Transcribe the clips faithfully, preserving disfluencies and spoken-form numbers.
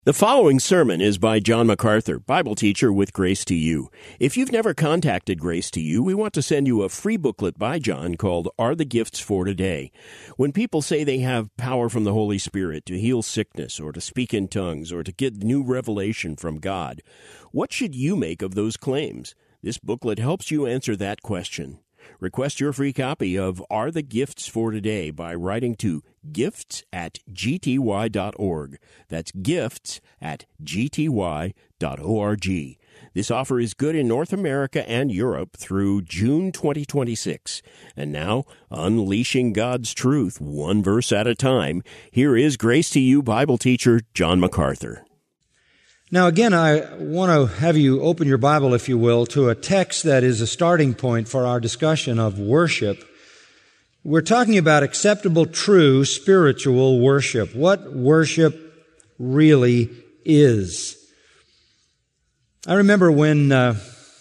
The following sermon is by John MacArthur, Bible teacher with Grace to You. If you've never contacted Grace to You, we want to send you a free booklet by John called Are the Gifts for Today? When people say they have power from the Holy Spirit to heal sickness or to speak in tongues or to get new revelation from God, what should you make of those claims? This booklet helps you answer that question. Request your free copy of Are the Gifts for Today by writing to gifts at g t y dot org. That's gifts at g t y dot org. This offer is good in North America and Europe through June twenty twenty-six. And now, unleashing God's truth one verse at a time, here is Grace to You Bible teacher John MacArthur. Now again, I want to have you open your Bible, if you will, to a text that is a starting point for our discussion of worship. We're talking about acceptable, true, spiritual worship. What worship really is. I remember when uh,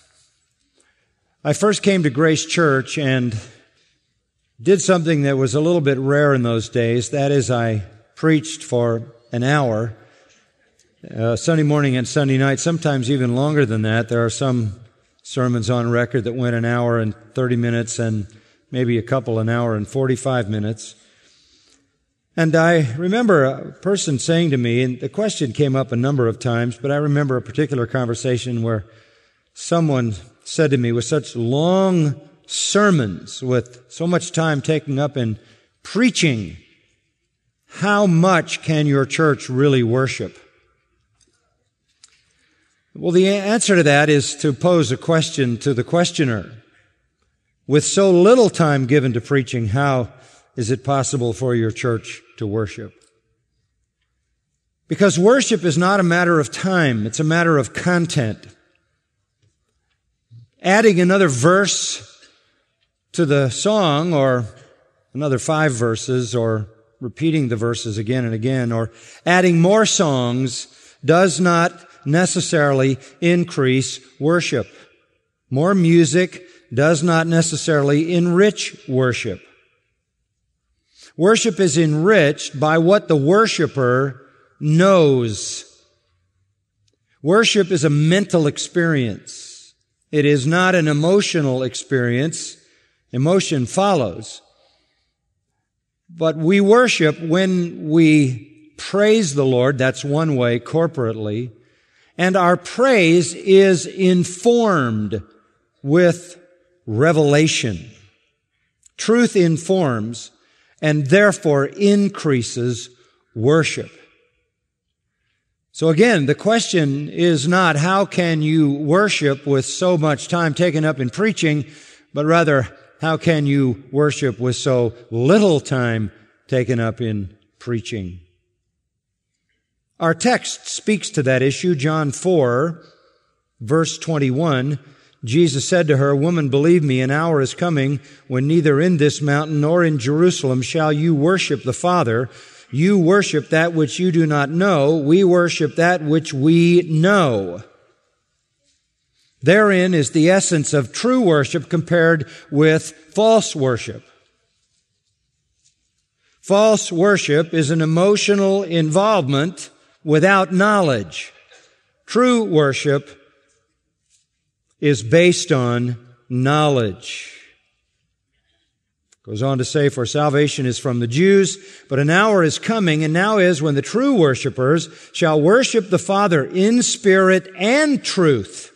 I first came to Grace Church and did something that was a little bit rare in those days. That is, I preached for an hour. Uh, Sunday morning and Sunday night, sometimes even longer than that. There are some sermons on record that went an hour and thirty minutes and maybe a couple an hour and forty-five minutes. And I remember a person saying to me, and the question came up a number of times, but I remember a particular conversation where someone said to me, with such long sermons, with so much time taken up in preaching, how much can your church really worship? Well, the answer to that is to pose a question to the questioner. With so little time given to preaching, how is it possible for your church to worship? Because worship is not a matter of time, it's a matter of content. Adding another verse to the song, or another five verses, or repeating the verses again and again, or adding more songs does not necessarily increase worship. More music does not necessarily enrich worship. Worship is enriched by what the worshiper knows. Worship is a mental experience. It is not an emotional experience. Emotion follows. But we worship when we praise the Lord. That's one way, corporately. And our praise is informed with revelation. Truth informs and therefore increases worship. So again, the question is not how can you worship with so much time taken up in preaching, but rather how can you worship with so little time taken up in preaching? Our text speaks to that issue. John four, verse twenty-one, Jesus said to her, "Woman, believe me, an hour is coming when neither in this mountain nor in Jerusalem shall you worship the Father. You worship that which you do not know. We worship that which we know." Therein is the essence of true worship compared with false worship. False worship is an emotional involvement without knowledge. True worship is based on knowledge. Goes on to say, "For salvation is from the Jews, but an hour is coming, and now is when the true worshipers shall worship the Father in spirit and truth."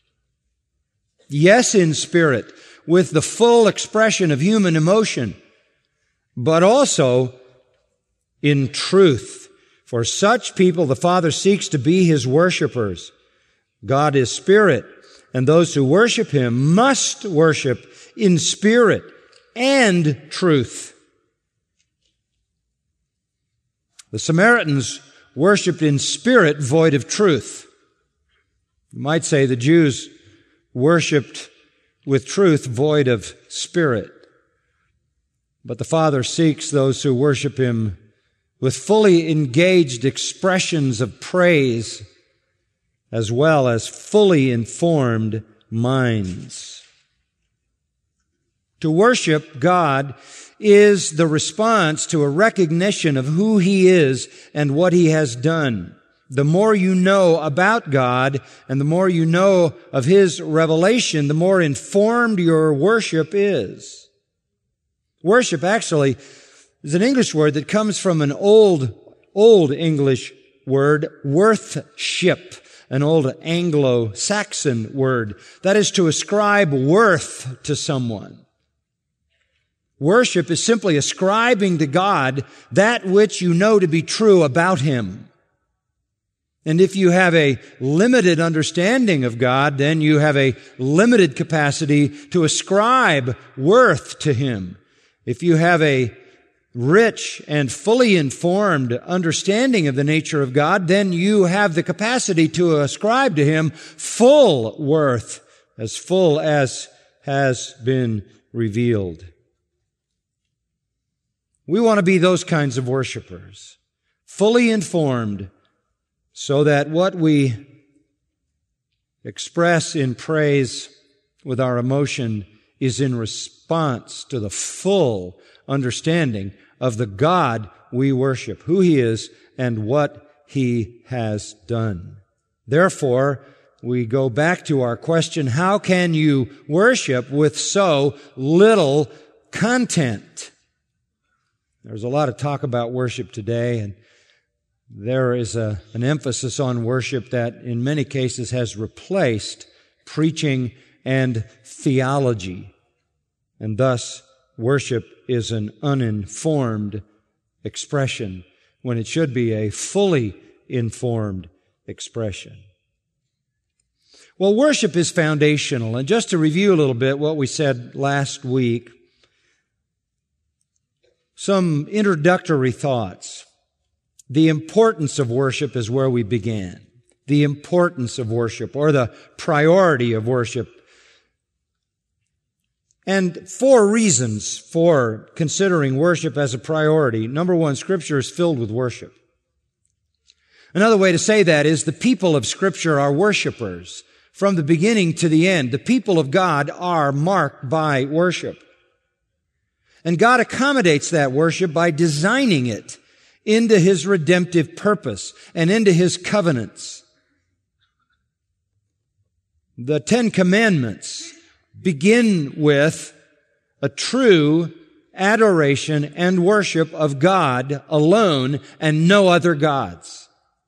Yes, in spirit, with the full expression of human emotion, but also in truth. For such people the Father seeks to be His worshipers. God is spirit, and those who worship Him must worship in spirit and truth. The Samaritans worshiped in spirit, void of truth. You might say the Jews worshiped with truth, void of spirit. But the Father seeks those who worship Him with fully engaged expressions of praise, as well as fully informed minds. To worship God is the response to a recognition of who He is and what He has done. the more you know about God and the more you know of His revelation, the more informed your worship is. Worship actually is an English word that comes from an old, old English word, worthship, an old Anglo-Saxon word. That is to ascribe worth to someone. Worship is simply ascribing to God that which you know to be true about Him. And if you have a limited understanding of God, then you have a limited capacity to ascribe worth to Him. If you have a rich and fully informed understanding of the nature of God, then you have the capacity to ascribe to Him full worth, as full as has been revealed. We want to be those kinds of worshipers, fully informed, so that what we express in praise with our emotion is in response to the full understanding of the God we worship, who He is and what He has done. Therefore, we go back to our question, how can you worship with so little content? There's a lot of talk about worship today, and there is a, an emphasis on worship that in many cases has replaced preaching and theology. And thus, worship is an uninformed expression when it should be a fully informed expression. Well, worship is foundational. And just to review a little bit what we said last week, some introductory thoughts. The importance of worship is where we began. The importance of worship, or the priority of worship. And four reasons for considering worship as a priority. Number one, Scripture is filled with worship. Another way to say that is the people of Scripture are worshipers. From the beginning to the end, the people of God are marked by worship. And God accommodates that worship by designing it into His redemptive purpose and into His covenants. The Ten Commandments begin with a true adoration and worship of God alone and no other gods.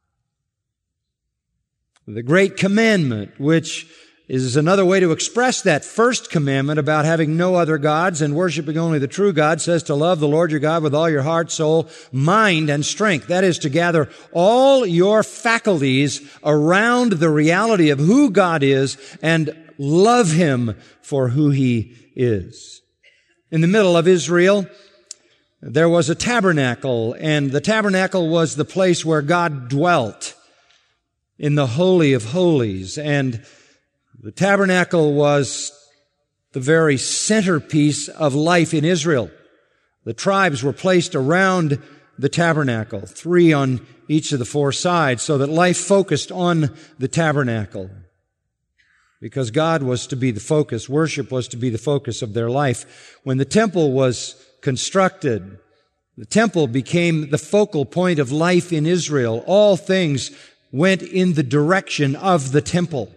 The Great Commandment, which is another way to express that first commandment about having no other gods and worshiping only the true God, says to love the Lord your God with all your heart, soul, mind, and strength. That is to gather all your faculties around the reality of who God is and love Him for who He is. In the middle of Israel, there was a tabernacle, and the tabernacle was the place where God dwelt in the Holy of Holies, and the tabernacle was the very centerpiece of life in Israel. The tribes were placed around the tabernacle, three on each of the four sides, so that life focused on the tabernacle. Because God was to be the focus, worship was to be the focus of their life. When the temple was constructed, the temple became the focal point of life in Israel. All things went in the direction of the temple.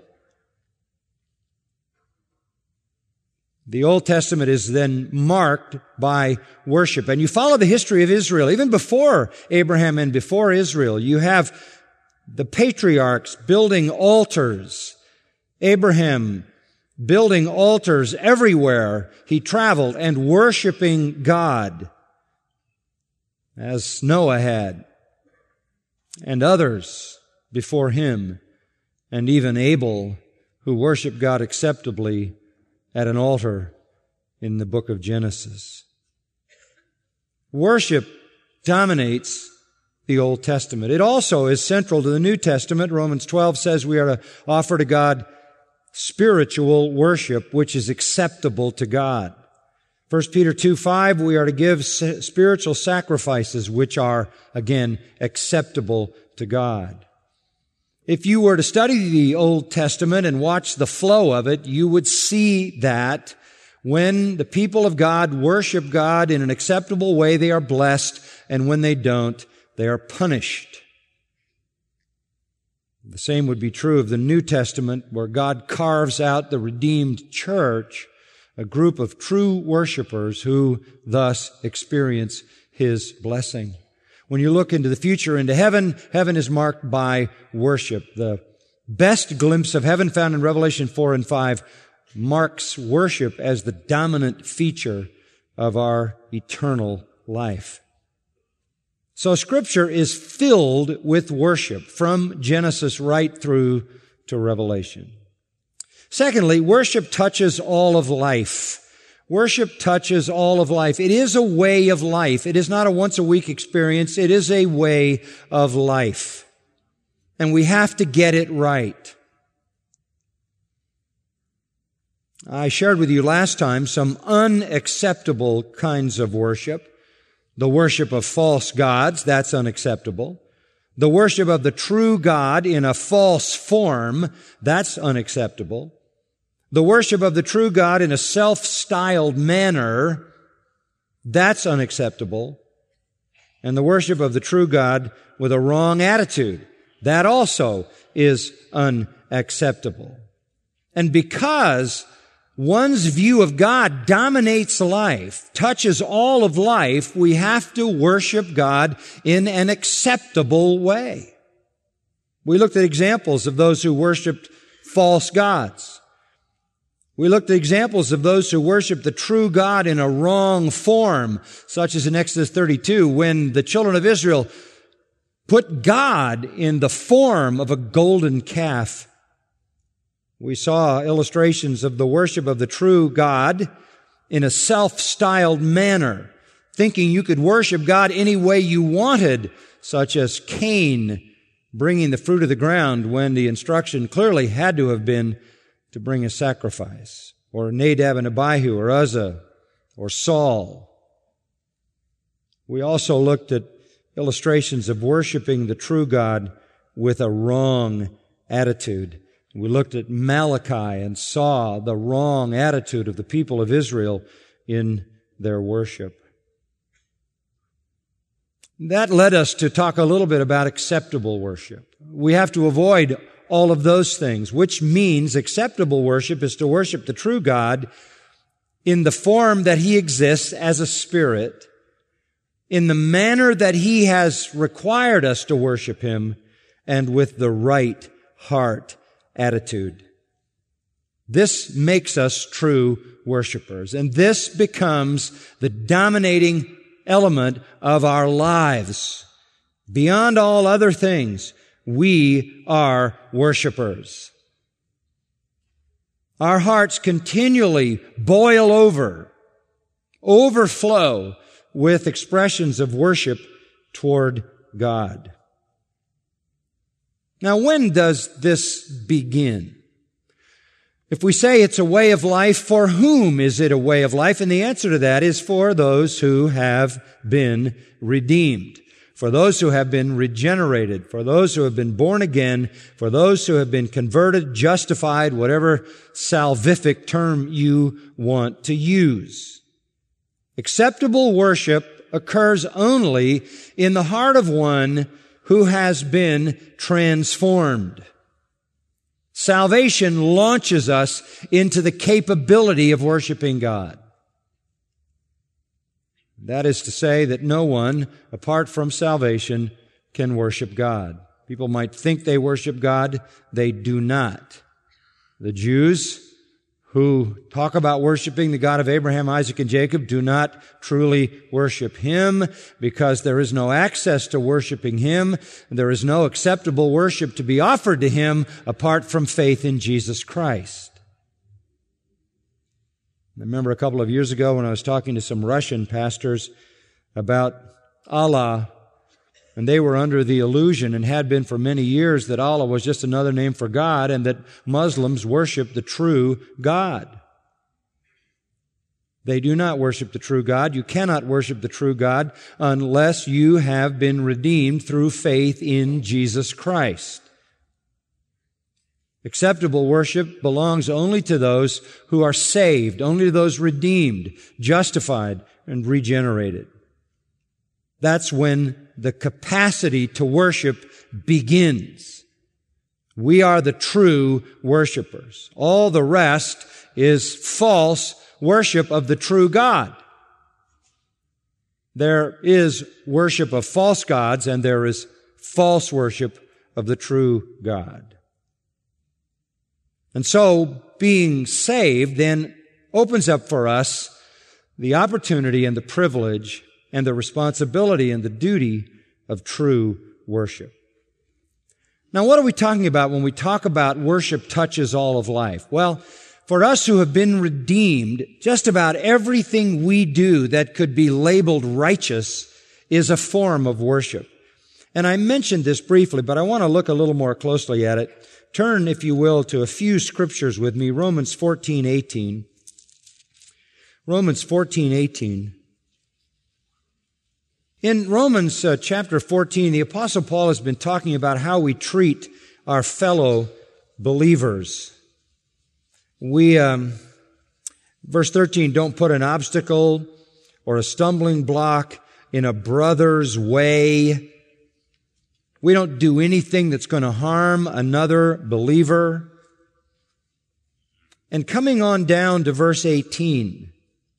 The Old Testament is then marked by worship. And you follow the history of Israel, even before Abraham and before Israel. You have the patriarchs building altars. Abraham building altars everywhere he traveled and worshiping God, as Noah had, and others before him, and even Abel, who worshiped God acceptably at an altar in the book of Genesis. Worship dominates the Old Testament. It also is central to the New Testament. Romans twelve says we are to offer to God spiritual worship, which is acceptable to God. First Peter two five, we are to give spiritual sacrifices, which are, again, acceptable to God. If you were to study the Old Testament and watch the flow of it, you would see that when the people of God worship God in an acceptable way, they are blessed, and when they don't, they are punished. The same would be true of the New Testament, where God carves out the redeemed church, a group of true worshipers who thus experience His blessing. When you look into the future, into heaven, heaven is marked by worship. The best glimpse of heaven found in Revelation four and five marks worship as the dominant feature of our eternal life. So Scripture is filled with worship from Genesis right through to Revelation. Secondly, worship touches all of life. Worship touches all of life. It is a way of life. It is not a once-a-week experience. It is a way of life. And we have to get it right. I shared with you last time some unacceptable kinds of worship. The worship of false gods, that's unacceptable. The worship of the true God in a false form, that's unacceptable. The worship of the true God in a self-styled manner, that's unacceptable. And the worship of the true God with a wrong attitude, that also is unacceptable. And because one's view of God dominates life, touches all of life, we have to worship God in an acceptable way. We looked at examples of those who worshiped false gods. We looked at examples of those who worshiped the true God in a wrong form, such as in Exodus thirty-two, when the children of Israel put God in the form of a golden calf. We saw illustrations of the worship of the true God in a self-styled manner, thinking you could worship God any way you wanted, such as Cain bringing the fruit of the ground when the instruction clearly had to have been to bring a sacrifice, or Nadab and Abihu, or Uzzah, or Saul. We also looked at illustrations of worshiping the true God with a wrong attitude. We looked at Malachi and saw the wrong attitude of the people of Israel in their worship. That led us to talk a little bit about acceptable worship. We have to avoid all of those things, which means acceptable worship is to worship the true God in the form that He exists as a spirit, in the manner that He has required us to worship Him, and with the right heart attitude. This makes us true worshipers, and this becomes the dominating element of our lives. Beyond all other things, we are worshipers. Our hearts continually boil over, overflow with expressions of worship toward God. Now, when does this begin? If we say it's a way of life, for whom is it a way of life? And the answer to that is for those who have been redeemed, for those who have been regenerated, for those who have been born again, for those who have been converted, justified, whatever salvific term you want to use. Acceptable worship occurs only in the heart of one who has been transformed. Salvation launches us into the capability of worshiping God. That is to say that no one, apart from salvation, can worship God. People might think they worship God. They do not. The Jews who talk about worshiping the God of Abraham, Isaac, and Jacob do not truly worship Him because there is no access to worshiping Him. There is no acceptable worship to be offered to Him apart from faith in Jesus Christ. I remember a couple of years ago when I was talking to some Russian pastors about Allah, and they were under the illusion, and had been for many years, that Allah was just another name for God and that Muslims worship the true God. They do not worship the true God. You cannot worship the true God unless you have been redeemed through faith in Jesus Christ. Acceptable worship belongs only to those who are saved, only to those redeemed, justified, and regenerated. That's when the capacity to worship begins. We are the true worshipers. All the rest is false worship of the true God. There is worship of false gods, and there is false worship of the true God. And so, being saved then opens up for us the opportunity and the privilege and the responsibility and the duty of true worship. Now, what are we talking about when we talk about worship touches all of life? Well, for us who have been redeemed, just about everything we do that could be labeled righteous is a form of worship. And I mentioned this briefly, but I want to look a little more closely at it. Turn, if you will, to a few scriptures with me. Romans fourteen eighteen. Romans fourteen eighteen. In Romans uh, chapter fourteen, the Apostle Paul has been talking about how we treat our fellow believers. We, um, verse thirteen, don't put an obstacle or a stumbling block in a brother's way. We don't do anything that's going to harm another believer. And coming on down to verse eighteen,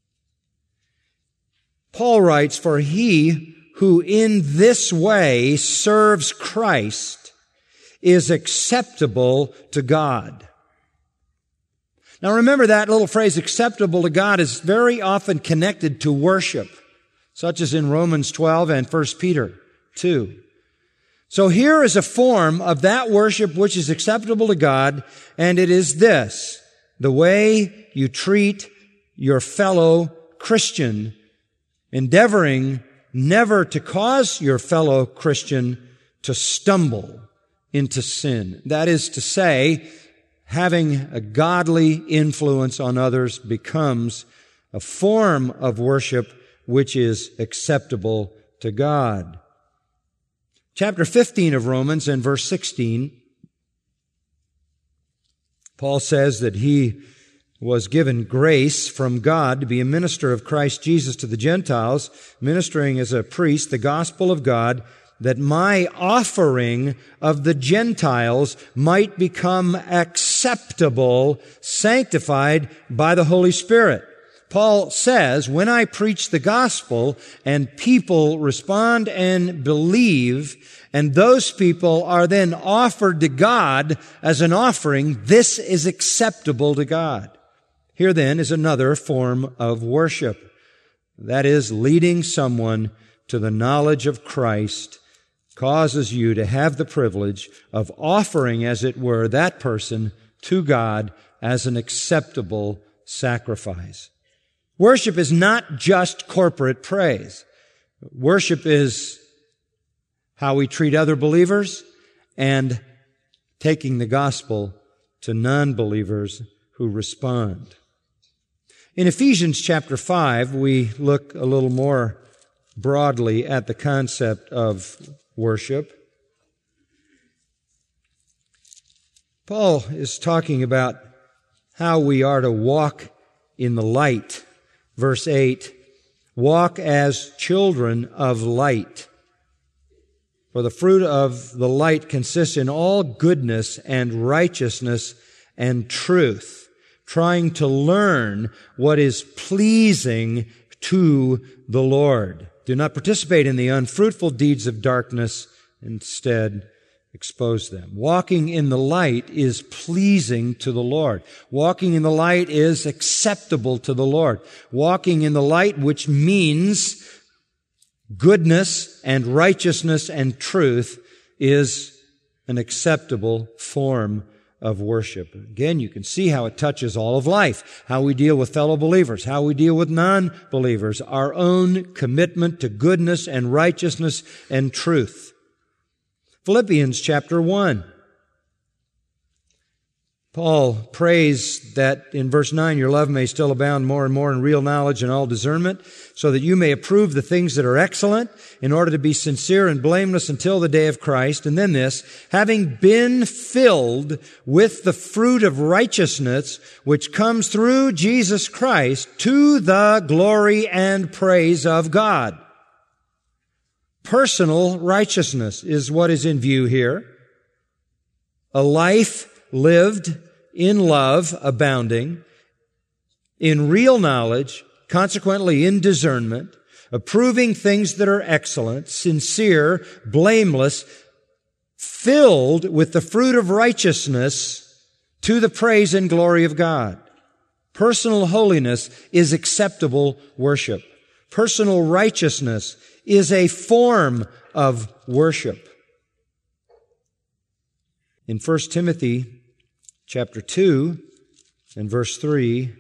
Paul writes, for he who in this way serves Christ is acceptable to God. Now remember, that little phrase, acceptable to God, is very often connected to worship, such as in Romans twelve and First Peter two. So here is a form of that worship which is acceptable to God, and it is this: the way you treat your fellow Christian, endeavoring never to cause your fellow Christian to stumble into sin. That is to say, having a godly influence on others becomes a form of worship which is acceptable to God. Chapter fifteen of Romans and verse sixteen, Paul says that he was given grace from God to be a minister of Christ Jesus to the Gentiles, ministering as a priest the gospel of God, that my offering of the Gentiles might become acceptable, sanctified by the Holy Spirit. Paul says, when I preach the gospel and people respond and believe, and those people are then offered to God as an offering, this is acceptable to God. Here then is another form of worship. That is, leading someone to the knowledge of Christ causes you to have the privilege of offering, as it were, that person to God as an acceptable sacrifice. Worship is not just corporate praise. Worship is how we treat other believers and taking the gospel to non-believers who respond. In Ephesians chapter five, we look a little more broadly at the concept of worship. Paul is talking about how we are to walk in the light. Verse eight, walk as children of light. For the fruit of the light consists in all goodness and righteousness and truth, trying to learn what is pleasing to the Lord. Do not participate in the unfruitful deeds of darkness. Instead, expose them. Walking in the light is pleasing to the Lord. Walking in the light is acceptable to the Lord. Walking in the light, which means goodness and righteousness and truth, is an acceptable form of worship. Again, you can see how it touches all of life, how we deal with fellow believers, how we deal with non-believers, our own commitment to goodness and righteousness and truth. Philippians chapter one. Paul prays that in verse nine, your love may still abound more and more in real knowledge and all discernment, so that you may approve the things that are excellent, in order to be sincere and blameless until the day of Christ. And then this, having been filled with the fruit of righteousness, which comes through Jesus Christ, to the glory and praise of God. Personal righteousness is what is in view here. a life lived in love, abounding, in real knowledge, consequently in discernment, approving things that are excellent, sincere, blameless, filled with the fruit of righteousness to the praise and glory of God. Personal holiness is acceptable worship. Personal righteousness is a form of worship. In First Timothy chapter two and verse three,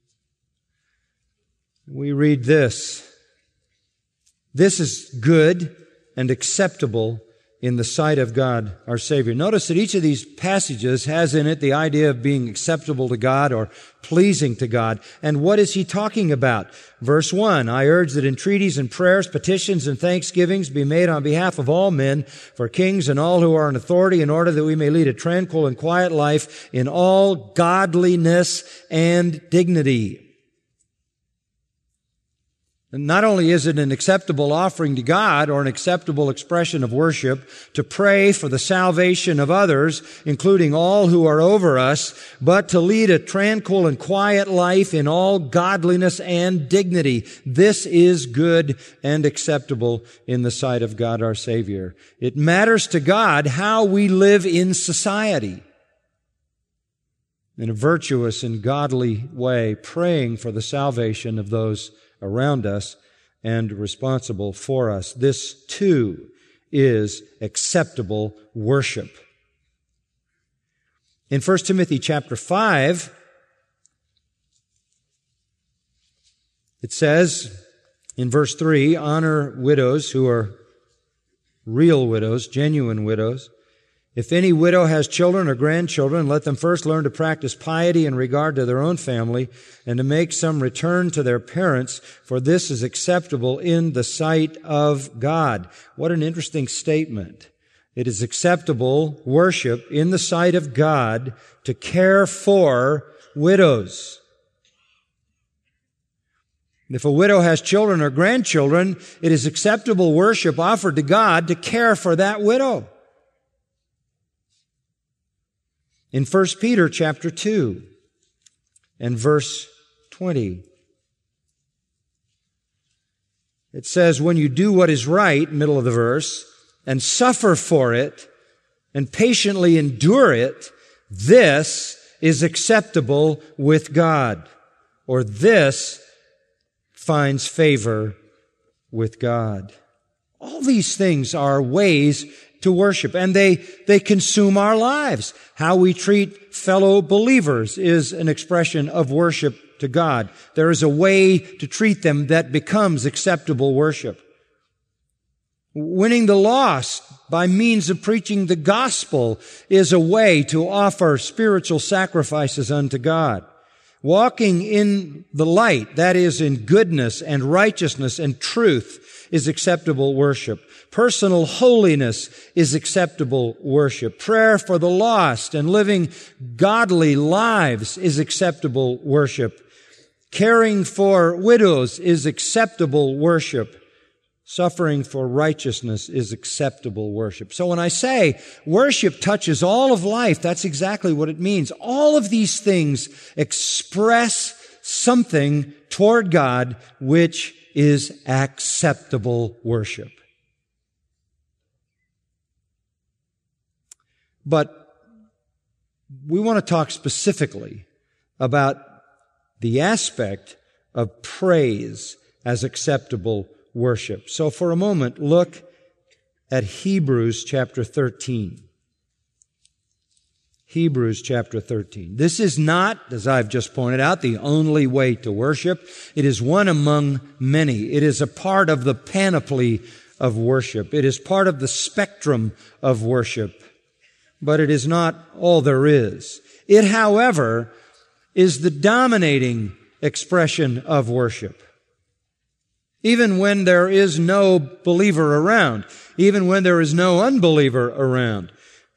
we read this: "This is good and acceptable in the sight of God our Savior." Notice that each of these passages has in it the idea of being acceptable to God or pleasing to God. And what is he talking about? Verse one, "I urge that entreaties and prayers, petitions and thanksgivings be made on behalf of all men, for kings and all who are in authority, in order that we may lead a tranquil and quiet life in all godliness and dignity." And not only is it an acceptable offering to God or an acceptable expression of worship to pray for the salvation of others, including all who are over us, but to lead a tranquil and quiet life in all godliness and dignity. This is good and acceptable in the sight of God our Savior. It matters to God how we live in society in a virtuous and godly way, praying for the salvation of those around us and responsible for us. This too is acceptable worship. In First Timothy chapter five, it says in verse three, "Honor widows who are real widows, genuine widows. If any widow has children or grandchildren, let them first learn to practice piety in regard to their own family and to make some return to their parents, for this is acceptable in the sight of God." What an interesting statement. It is acceptable worship in the sight of God to care for widows. If a widow has children or grandchildren, it is acceptable worship offered to God to care for that widow. In First Peter chapter two and verse twenty, it says, "When you do what is right," middle of the verse, "and suffer for it, and patiently endure it, this is acceptable with God," or "this finds favor with God." All these things are ways to worship, and they, they consume our lives. How we treat fellow believers is an expression of worship to God. There is a way to treat them that becomes acceptable worship. Winning the lost by means of preaching the gospel is a way to offer spiritual sacrifices unto God. Walking in the light, that is in goodness and righteousness and truth, is acceptable worship. Personal holiness is acceptable worship. Prayer for the lost and living godly lives is acceptable worship. Caring for widows is acceptable worship. Suffering for righteousness is acceptable worship. So when I say worship touches all of life, that's exactly what it means. All of these things express something toward God which is acceptable worship. But we want to talk specifically about the aspect of praise as acceptable worship. So for a moment, look at Hebrews chapter thirteen. Hebrews chapter thirteen. This is not, as I've just pointed out, the only way to worship. It is one among many. It is a part of the panoply of worship. It is part of the spectrum of worship. But it is not all there is. It, however, is the dominating expression of worship. Even when there is no believer around, even when there is no unbeliever around,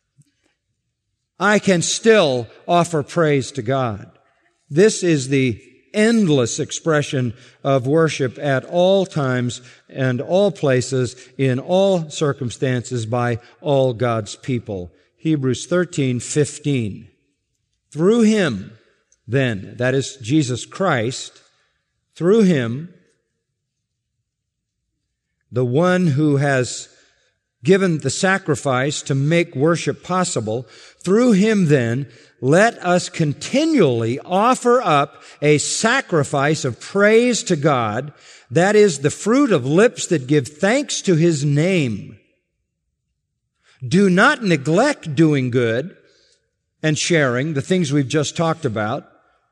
I can still offer praise to God. This is the endless expression of worship at all times and all places, in all circumstances, by all God's people. Hebrews thirteen fifteen. Through him, then, that is Jesus Christ, through him, the one who has given the sacrifice to make worship possible, through him then, let us continually offer up a sacrifice of praise to God, that is the fruit of lips that give thanks to his name. Do not neglect doing good and sharing, the things we've just talked about,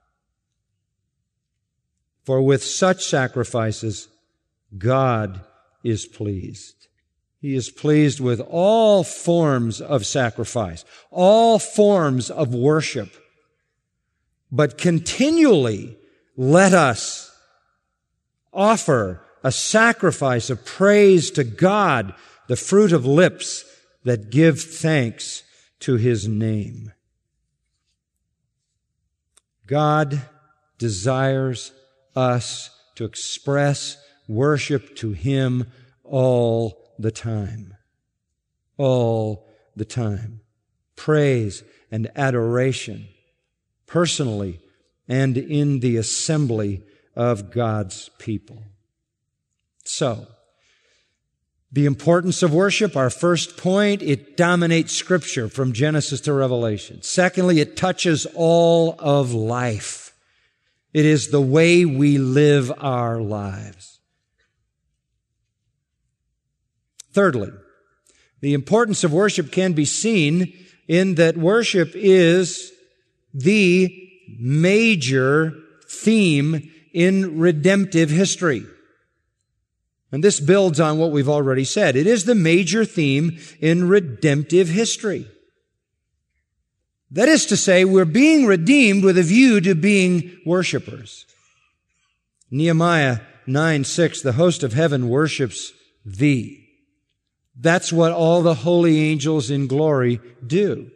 for with such sacrifices, God is pleased. He is pleased with all forms of sacrifice, all forms of worship. But continually let us offer a sacrifice of praise to God, the fruit of lips that give thanks to his name. God desires us to express worship to him all the time. All the time. Praise and adoration, personally and in the assembly of God's people. So, the importance of worship, our first point, it dominates Scripture from Genesis to Revelation. Secondly, it touches all of life. It is the way we live our lives. Thirdly, the importance of worship can be seen in that worship is the major theme in redemptive history. And this builds on what we've already said. It is the major theme in redemptive history. That is to say, we're being redeemed with a view to being worshipers. Nehemiah nine six, the host of heaven worships thee. That's what all the holy angels in glory do.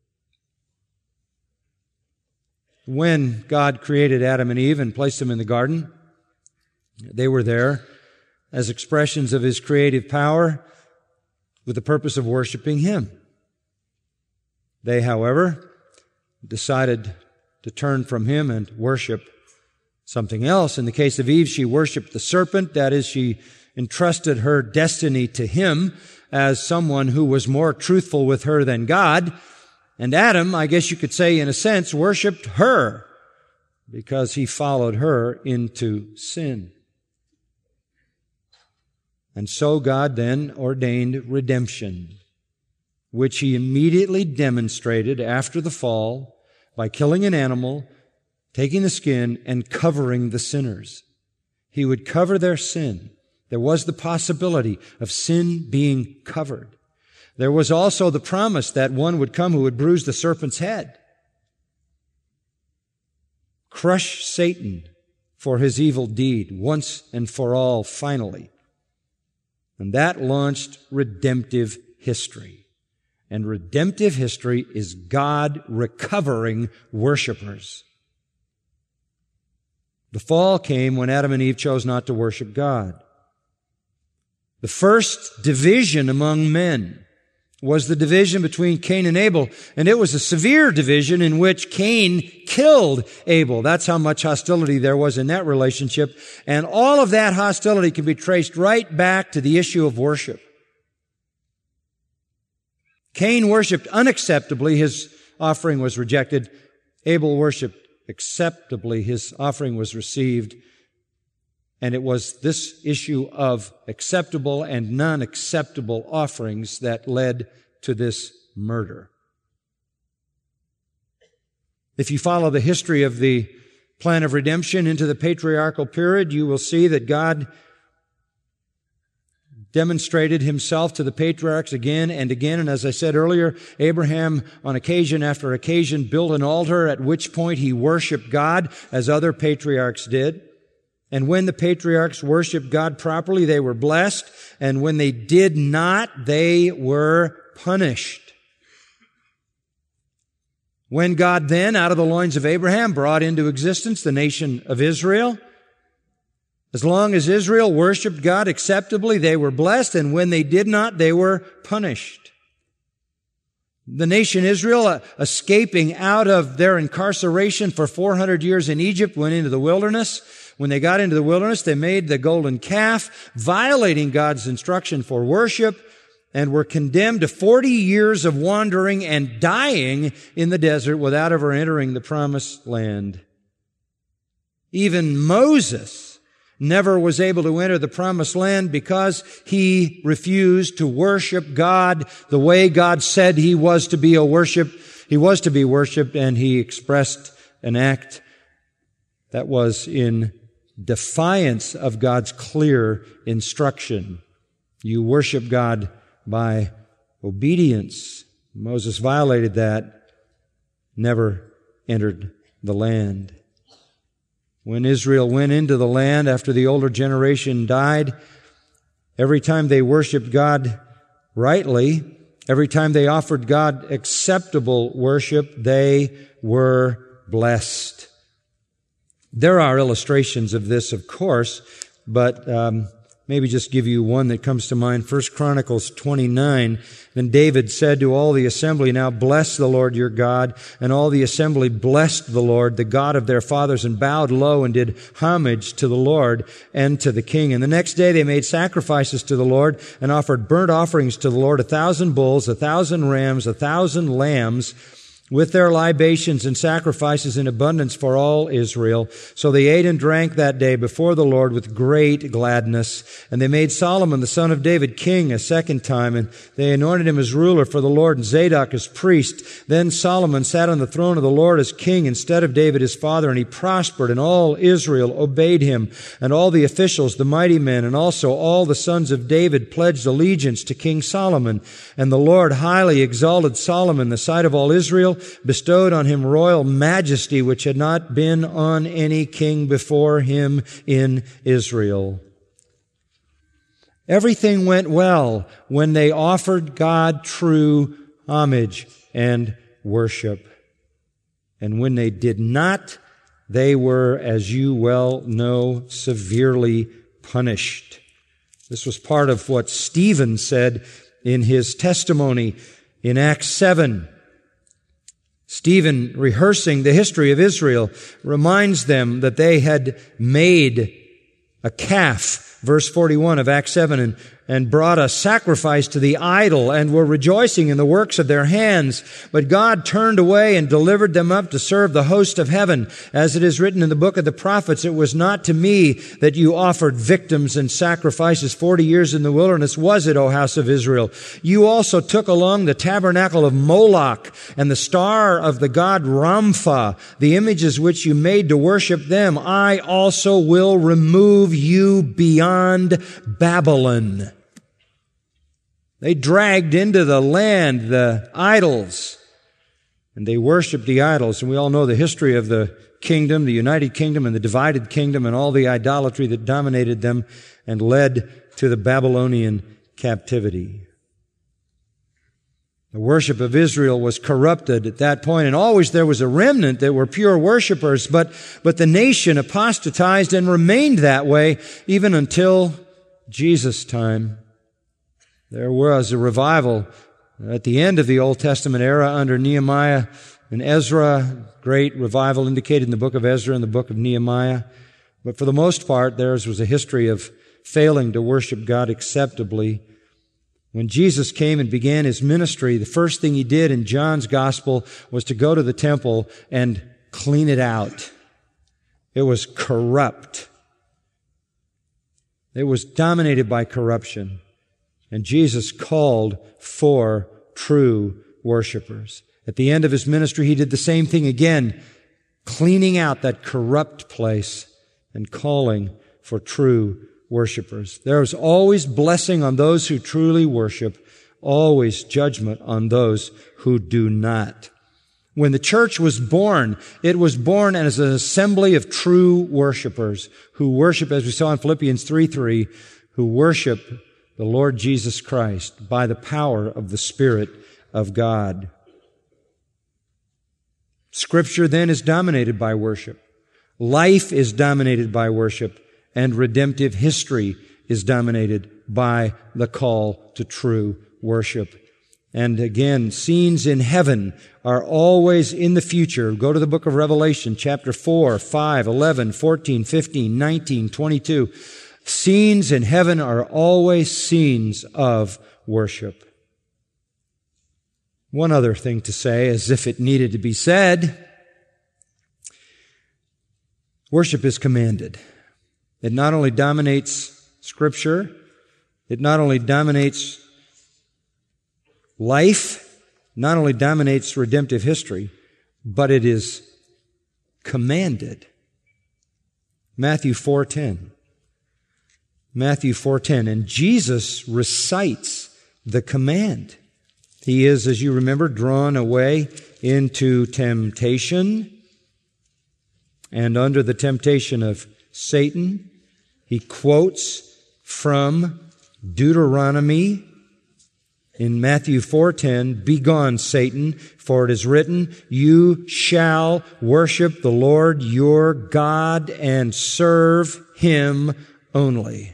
When God created Adam and Eve and placed them in the garden, they were there as expressions of his creative power with the purpose of worshiping him. They, however, decided to turn from him and worship something else. In the case of Eve, she worshiped the serpent. That is, she entrusted her destiny to him as someone who was more truthful with her than God. And Adam, I guess you could say in a sense, worshiped her because he followed her into sin. And so God then ordained redemption, which he immediately demonstrated after the fall by killing an animal, taking the skin, and covering the sinners. He would cover their sin. There was the possibility of sin being covered. There was also the promise that one would come who would bruise the serpent's head, crush Satan for his evil deed once and for all, finally. And that launched redemptive history. And redemptive history is God recovering worshipers. The fall came when Adam and Eve chose not to worship God. The first division among men was the division between Cain and Abel, and it was a severe division in which Cain killed Abel. That's how much hostility there was in that relationship, and all of that hostility can be traced right back to the issue of worship. Cain worshiped unacceptably, his offering was rejected. Abel worshiped acceptably, his offering was received. And it was this issue of acceptable and non-acceptable offerings that led to this murder. If you follow the history of the plan of redemption into the patriarchal period, you will see that God demonstrated himself to the patriarchs again and again. And as I said earlier, Abraham, on occasion after occasion, built an altar at which point he worshiped God as other patriarchs did. And when the patriarchs worshiped God properly, they were blessed. And when they did not, they were punished. When God then, out of the loins of Abraham, brought into existence the nation of Israel, as long as Israel worshiped God acceptably, they were blessed. And when they did not, they were punished. The nation Israel, uh, escaping out of their incarceration for four hundred years in Egypt, went into the wilderness. When they got into the wilderness, they made the golden calf, violating God's instruction for worship, and were condemned to forty years of wandering and dying in the desert without ever entering the promised land. Even Moses never was able to enter the promised land because he refused to worship God the way God said he was to be a worship. He was to be worshiped, and he expressed an act that was in defiance of God's clear instruction. You worship God by obedience. Moses violated that, never entered the land. When Israel went into the land after the older generation died, every time they worshiped God rightly, every time they offered God acceptable worship, they were blessed. There are illustrations of this, of course, but um, maybe just give you one that comes to mind. First Chronicles twenty-nine. Then David said to all the assembly, "Now bless the Lord your God." And all the assembly blessed the Lord, the God of their fathers, and bowed low and did homage to the Lord and to the king. And the next day they made sacrifices to the Lord and offered burnt offerings to the Lord, a thousand bulls, a thousand rams, a thousand lambs, with their libations and sacrifices in abundance for all Israel. So they ate and drank that day before the Lord with great gladness. And they made Solomon the son of David king a second time, and they anointed him as ruler for the Lord, and Zadok as priest. Then Solomon sat on the throne of the Lord as king instead of David his father, and he prospered, and all Israel obeyed him. And all the officials, the mighty men, and also all the sons of David pledged allegiance to King Solomon. And the Lord highly exalted Solomon in the sight of all Israel, bestowed on him royal majesty, which had not been on any king before him in Israel. Everything went well when they offered God true homage and worship. And when they did not, they were, as you well know, severely punished. This was part of what Stephen said in his testimony in Acts seven. Stephen, rehearsing the history of Israel, reminds them that they had made a calf, verse forty-one of Acts seven, and, and brought a sacrifice to the idol and were rejoicing in the works of their hands. But God turned away and delivered them up to serve the host of heaven. As it is written in the book of the prophets, "It was not to me that you offered victims and sacrifices forty years in the wilderness, was it, O house of Israel? You also took along the tabernacle of Moloch and the star of the god Rampha, the images which you made to worship them. I also will remove you beyond Babylon." They dragged into the land the idols, and they worshiped the idols. And we all know the history of the kingdom, the united kingdom and the divided kingdom, and all the idolatry that dominated them and led to the Babylonian captivity. The worship of Israel was corrupted at that point, and always there was a remnant that were pure worshipers, but, but the nation apostatized and remained that way even until Jesus' time. There was a revival at the end of the Old Testament era under Nehemiah and Ezra. Great revival indicated in the book of Ezra and the book of Nehemiah. But for the most part, theirs was a history of failing to worship God acceptably. When Jesus came and began his ministry, the first thing he did in John's gospel was to go to the temple and clean it out. It was corrupt. It was dominated by corruption. And Jesus called for true worshipers. At the end of his ministry, he did the same thing again, cleaning out that corrupt place and calling for true worshipers. There is always blessing on those who truly worship, always judgment on those who do not. When the church was born, it was born as an assembly of true worshipers who worship, as we saw in Philippians three three, who worship the Lord Jesus Christ by the power of the Spirit of God. Scripture then is dominated by worship. Life is dominated by worship, and redemptive history is dominated by the call to true worship. And again, scenes in heaven are always in the future. Go to the book of Revelation, chapter four, five, eleven, fourteen, fifteen, nineteen, twenty-two. Scenes in heaven are always scenes of worship. One other thing to say, as if it needed to be said, worship is commanded. It not only dominates Scripture, it not only dominates life, not only dominates redemptive history, but it is commanded. Matthew four ten. Matthew four ten. And Jesus recites the command. He is, as you remember, drawn away into temptation. And under the temptation of Satan, he quotes from Deuteronomy in Matthew four ten, "Begone, Satan, for it is written, you shall worship the Lord your God and serve Him only."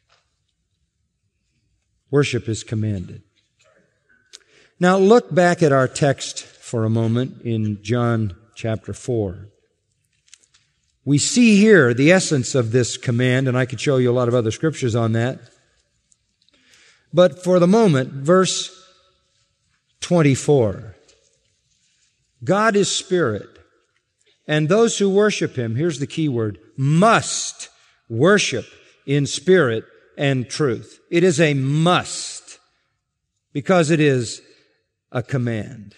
Worship is commanded. Now look back at our text for a moment in John chapter four. We see here the essence of this command, and I could show you a lot of other scriptures on that. But for the moment, verse twenty-four. God is spirit, and those who worship Him, here's the key word, must worship in spirit and truth. It is a must, because it is a command.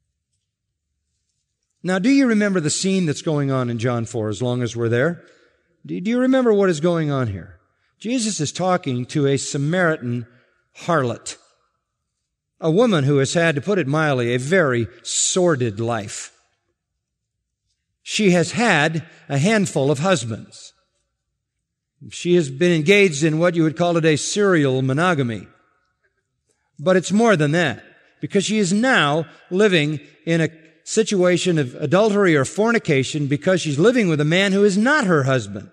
Now, do you remember the scene that's going on in John four, as long as we're there? Do you remember what is going on here? Jesus is talking to a Samaritan harlot, a woman who has had, to put it mildly, a very sordid life. She has had a handful of husbands. She has been engaged in what you would call today serial monogamy. But it's more than that, because she is now living in a situation of adultery or fornication because she's living with a man who is not her husband.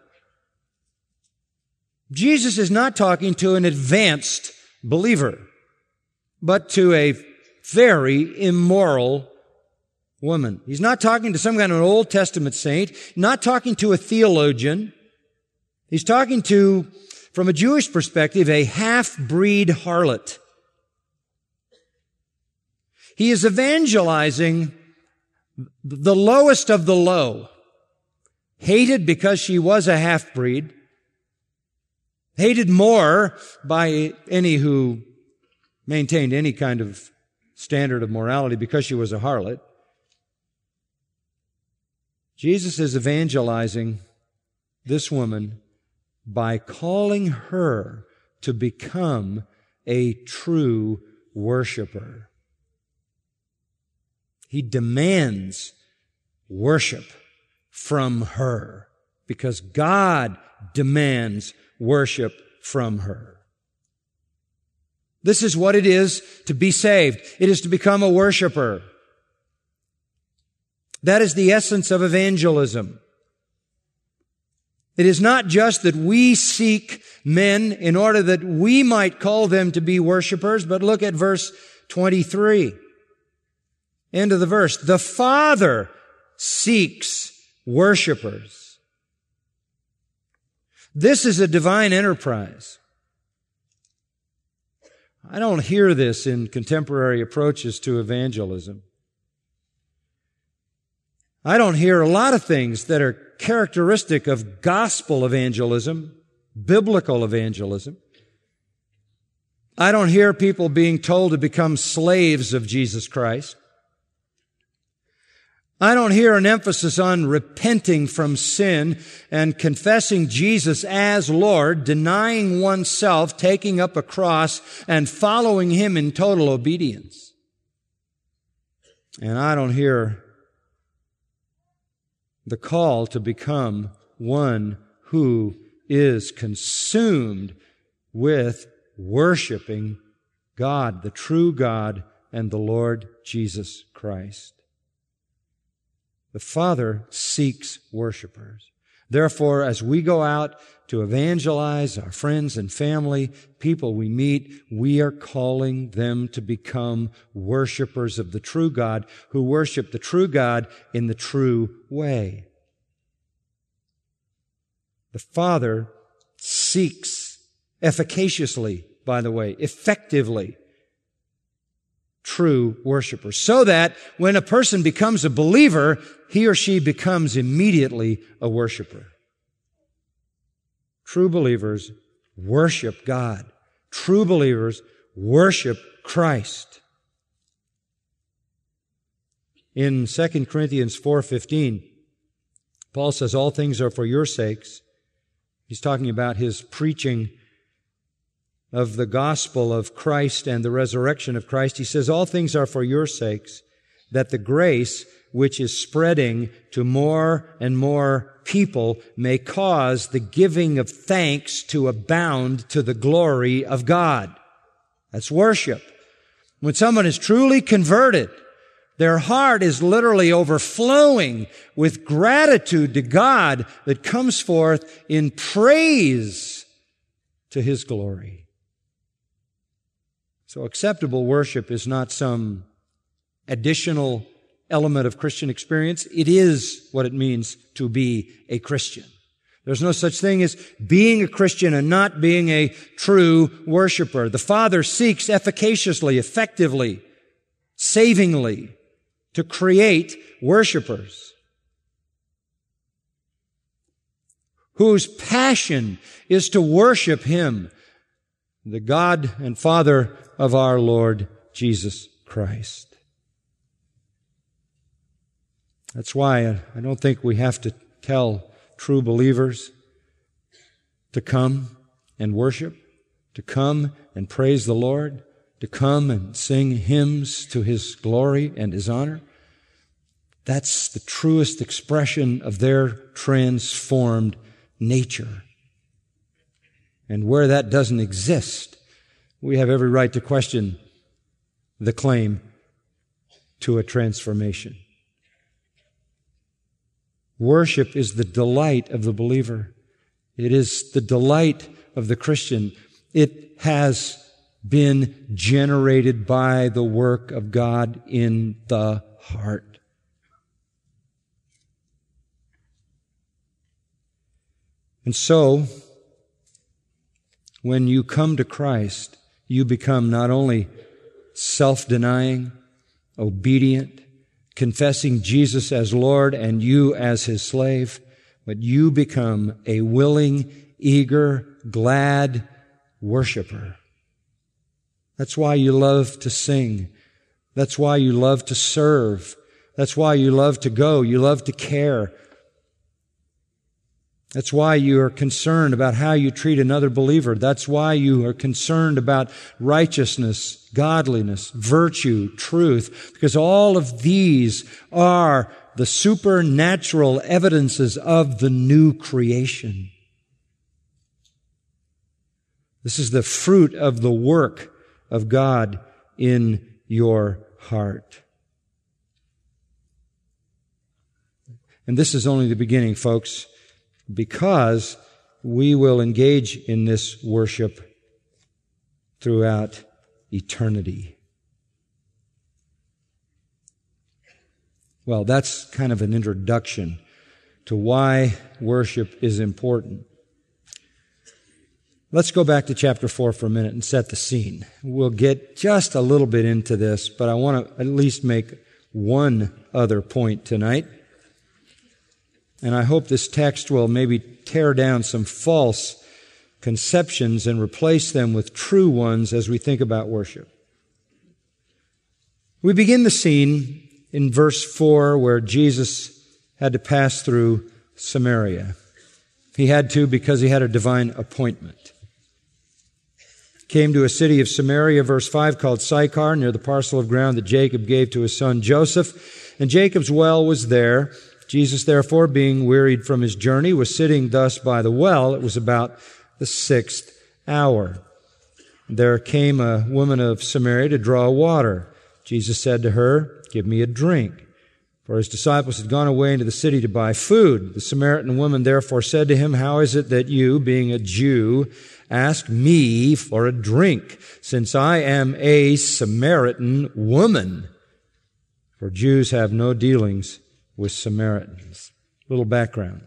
Jesus is not talking to an advanced believer, but to a very immoral woman. He's not talking to some kind of an Old Testament saint, not talking to a theologian. He's talking to, from a Jewish perspective, a half-breed harlot. He is evangelizing the lowest of the low, hated because she was a half-breed, hated more by any who maintained any kind of standard of morality because she was a harlot. Jesus is evangelizing this woman by calling her to become a true worshiper. He demands worship from her because God demands worship from her. This is what it is to be saved. It is to become a worshiper. That is the essence of evangelism. It is not just that we seek men in order that we might call them to be worshipers, but look at verse twenty-three. End of the verse. The Father seeks worshipers. This is a divine enterprise. I don't hear this in contemporary approaches to evangelism. I don't hear a lot of things that are characteristic of gospel evangelism, biblical evangelism. I don't hear people being told to become slaves of Jesus Christ. I don't hear an emphasis on repenting from sin and confessing Jesus as Lord, denying oneself, taking up a cross, and following Him in total obedience. And I don't hear the call to become one who is consumed with worshiping God, the true God, and the Lord Jesus Christ. The Father seeks worshipers. Therefore, as we go out to evangelize our friends and family, people we meet, we are calling them to become worshipers of the true God, who worship the true God in the true way. The Father seeks efficaciously, by the way, effectively, true worshipers, so that when a person becomes a believer, he or she becomes immediately a worshiper. True believers worship God. True believers worship Christ. In Second Corinthians four fifteen, Paul says, all things are for your sakes. He's talking about his preaching of the gospel of Christ and the resurrection of Christ. He says, all things are for your sakes, that the grace which is spreading to more and more people may cause the giving of thanks to abound to the glory of God. That's worship. When someone is truly converted, their heart is literally overflowing with gratitude to God that comes forth in praise to His glory. So acceptable worship is not some additional element of Christian experience. It is what it means to be a Christian. There's no such thing as being a Christian and not being a true worshiper. The Father seeks efficaciously, effectively, savingly to create worshipers whose passion is to worship Him, the God and Father of our Lord Jesus Christ. That's why I don't think we have to tell true believers to come and worship, to come and praise the Lord, to come and sing hymns to His glory and His honor. That's the truest expression of their transformed nature. And where that doesn't exist, we have every right to question the claim to a transformation. Worship is the delight of the believer. It is the delight of the Christian. It has been generated by the work of God in the heart. And so, when you come to Christ, you become not only self-denying, obedient, confessing Jesus as Lord and you as His slave, but you become a willing, eager, glad worshiper. That's why you love to sing. That's why you love to serve. That's why you love to go. You love to care. That's why you are concerned about how you treat another believer. That's why you are concerned about righteousness, godliness, virtue, truth, because all of these are the supernatural evidences of the new creation. This is the fruit of the work of God in your heart. And this is only the beginning, folks, because we will engage in this worship throughout eternity. Well, that's kind of an introduction to why worship is important. Let's go back to chapter four for a minute and set the scene. We'll get just a little bit into this, but I want to at least make one other point tonight. And I hope this text will maybe tear down some false conceptions and replace them with true ones as we think about worship. We begin the scene in verse four where Jesus had to pass through Samaria. He had to because he had a divine appointment. Came to a city of Samaria, verse five, called Sychar, near the parcel of ground that Jacob gave to his son Joseph. And Jacob's well was there. Jesus, therefore, being wearied from his journey, was sitting thus by the well. It was about the sixth hour. There came a woman of Samaria to draw water. Jesus said to her, "Give me a drink." For his disciples had gone away into the city to buy food. The Samaritan woman therefore said to him, How is it that you, being a Jew, ask me for a drink, since I am a Samaritan woman? For Jews have no dealings with Samaritans. Little background.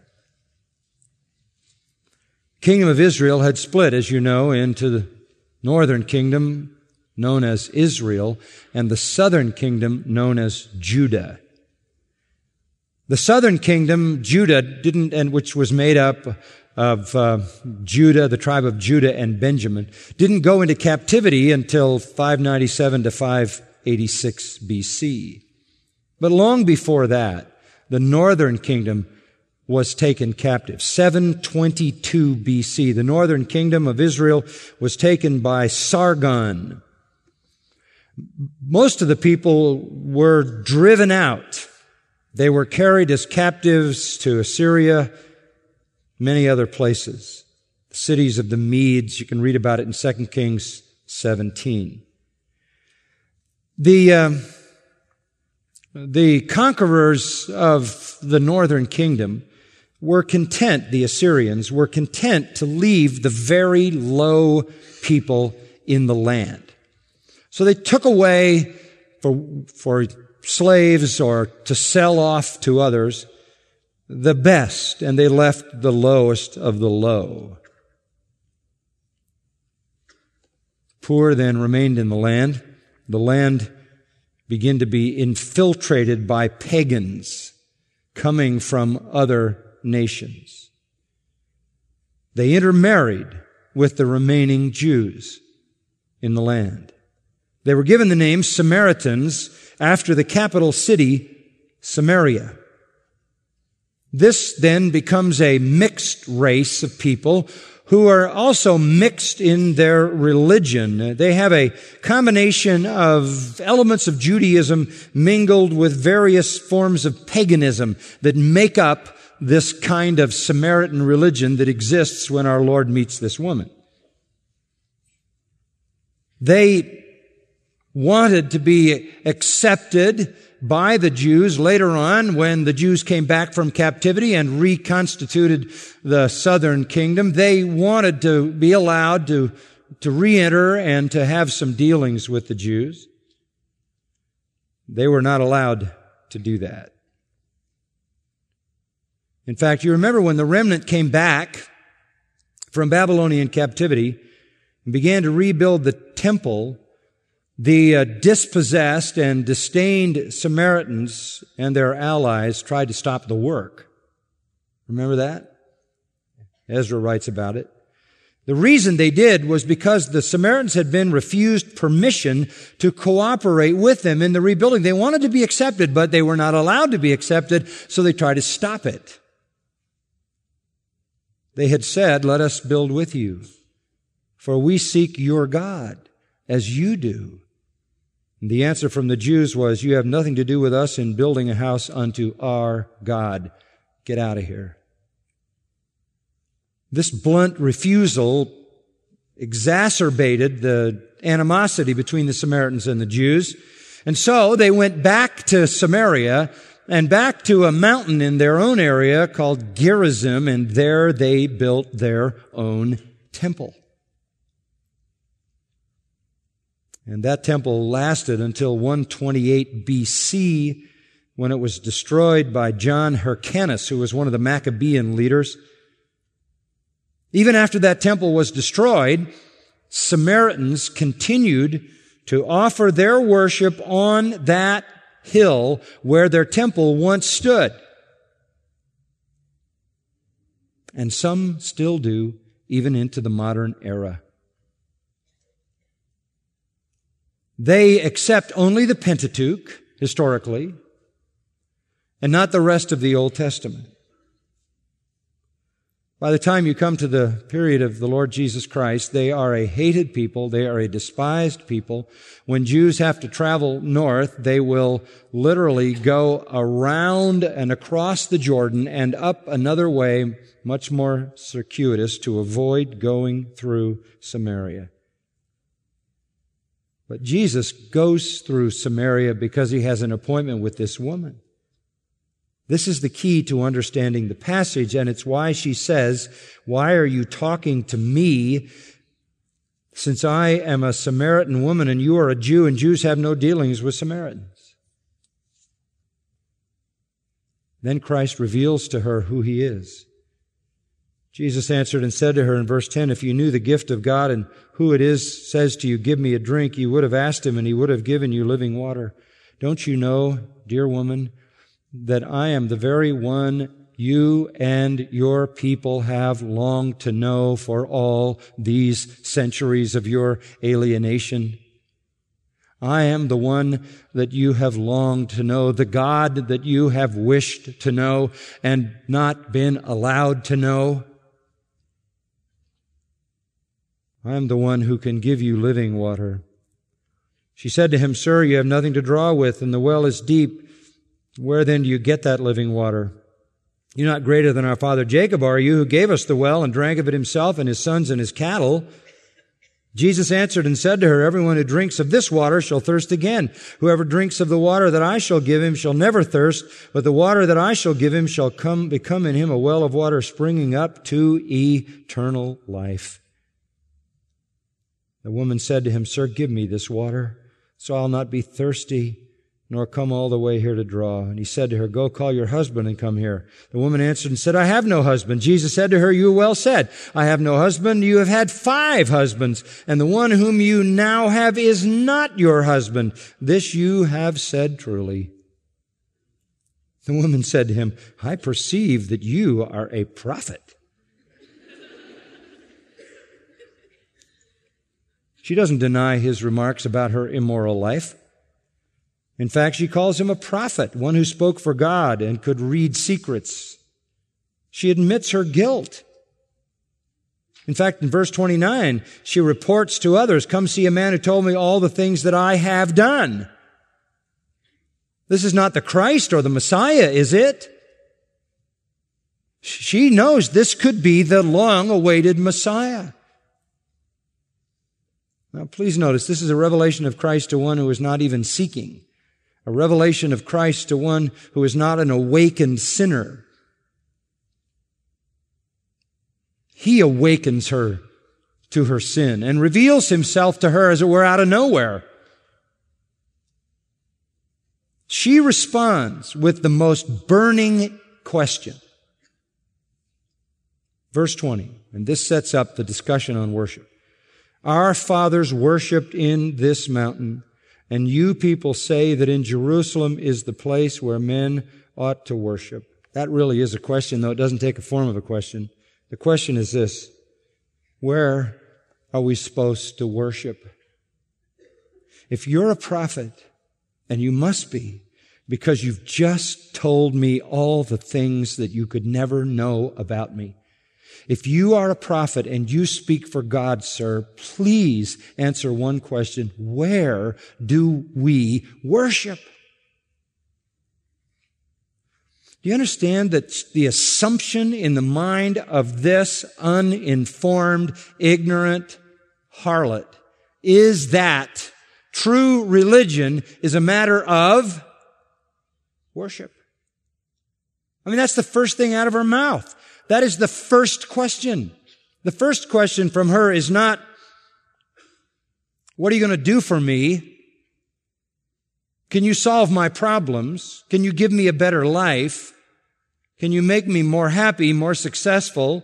Kingdom of Israel had split, as you know, into the northern kingdom, known as Israel, and the southern kingdom, known as Judah. The southern kingdom, Judah, didn't, and which was made up of uh, Judah, the tribe of Judah and Benjamin, didn't go into captivity until five ninety-seven to five eighty-six B C. But long before that, the northern kingdom was taken captive. seven twenty-two B C, the northern kingdom of Israel was taken by Sargon. Most of the people were driven out. They were carried as captives to Assyria, many other places. The cities of the Medes, you can read about it in Second Kings seventeen. The, uh, the conquerors of the northern kingdom were content, the Assyrians were content to leave the very low people in the land. So they took away for, for slaves or to sell off to others the best, and they left the lowest of the low. Poor then remained in the land. The land began to be infiltrated by pagans coming from other nations. They intermarried with the remaining Jews in the land. They were given the name Samaritans after the capital city, Samaria. This then becomes a mixed race of people who are also mixed in their religion. They have a combination of elements of Judaism mingled with various forms of paganism that make up this kind of Samaritan religion that exists when our Lord meets this woman. They wanted to be accepted by the Jews later on when the Jews came back from captivity and reconstituted the southern kingdom. They wanted to be allowed to, to re-enter and to have some dealings with the Jews. They were not allowed to do that. In fact, you remember when the remnant came back from Babylonian captivity and began to rebuild the temple, the uh, dispossessed and disdained Samaritans and their allies tried to stop the work. Remember that? Ezra writes about it. The reason they did was because the Samaritans had been refused permission to cooperate with them in the rebuilding. They wanted to be accepted, but they were not allowed to be accepted, so they tried to stop it. They had said, "Let us build with you, for we seek your God, as you do." And the answer from the Jews was, "You have nothing to do with us in building a house unto our God. Get out of here." This blunt refusal exacerbated the animosity between the Samaritans and the Jews. And so they went back to Samaria and back to a mountain in their own area called Gerizim, and there they built their own temple. And that temple lasted until one twenty-eight B C, when it was destroyed by John Hyrcanus, who was one of the Maccabean leaders. Even after that temple was destroyed, Samaritans continued to offer their worship on that hill where their temple once stood. And some still do, even into the modern era. They accept only the Pentateuch, historically, and not the rest of the Old Testament. By the time you come to the period of the Lord Jesus Christ, they are a hated people. They are a despised people. When Jews have to travel north, they will literally go around and across the Jordan and up another way, much more circuitous, to avoid going through Samaria. But Jesus goes through Samaria because he has an appointment with this woman. This is the key to understanding the passage, and it's why she says, "Why are you talking to me, since I am a Samaritan woman and you are a Jew, and Jews have no dealings with Samaritans?" Then Christ reveals to her who He is. Jesus answered and said to her in verse ten, "If you knew the gift of God and who it is says to you, 'Give me a drink,' you would have asked Him and He would have given you living water. Don't you know, dear woman, that I am the very one you and your people have longed to know for all these centuries of your alienation? I am the one that you have longed to know, the God that you have wished to know and not been allowed to know. I am the one who can give you living water." She said to him, "Sir, you have nothing to draw with, and the well is deep. Where then do you get that living water? You're not greater than our father Jacob, are you, who gave us the well and drank of it himself and his sons and his cattle?" Jesus answered and said to her, "Everyone who drinks of this water shall thirst again. Whoever drinks of the water that I shall give him shall never thirst, but the water that I shall give him shall come become in him a well of water springing up to eternal life." The woman said to him, "Sir, give me this water, so I'll not be thirsty, nor come all the way here to draw." And he said to her, "Go call your husband and come here." The woman answered and said, "I have no husband." Jesus said to her, "You well said, I have no husband. You have had five husbands, and the one whom you now have is not your husband. This you have said truly." The woman said to him, "I perceive that you are a prophet." She doesn't deny his remarks about her immoral life. In fact, she calls him a prophet, one who spoke for God and could read secrets. She admits her guilt. In fact, in verse twenty-nine, she reports to others, "Come see a man who told me all the things that I have done." This is not the Christ or the Messiah, is it? She knows this could be the long-awaited Messiah. Now, please notice, this is a revelation of Christ to one who is not even seeking. A revelation of Christ to one who is not an awakened sinner. He awakens her to her sin and reveals Himself to her, as it were, out of nowhere. She responds with the most burning question. Verse twenty, and this sets up the discussion on worship. "Our fathers worshipped in this mountain, and you people say that in Jerusalem is the place where men ought to worship." That really is a question, though it doesn't take a form of a question. The question is this: where are we supposed to worship? If you're a prophet, and you must be, because you've just told me all the things that you could never know about me. If you are a prophet and you speak for God, sir, please answer one question: where do we worship? Do you understand that the assumption in the mind of this uninformed, ignorant harlot is that true religion is a matter of worship? I mean, that's the first thing out of her mouth. That is the first question. The first question from her is not, "What are you going to do for me? Can you solve my problems? Can you give me a better life? Can you make me more happy, more successful?"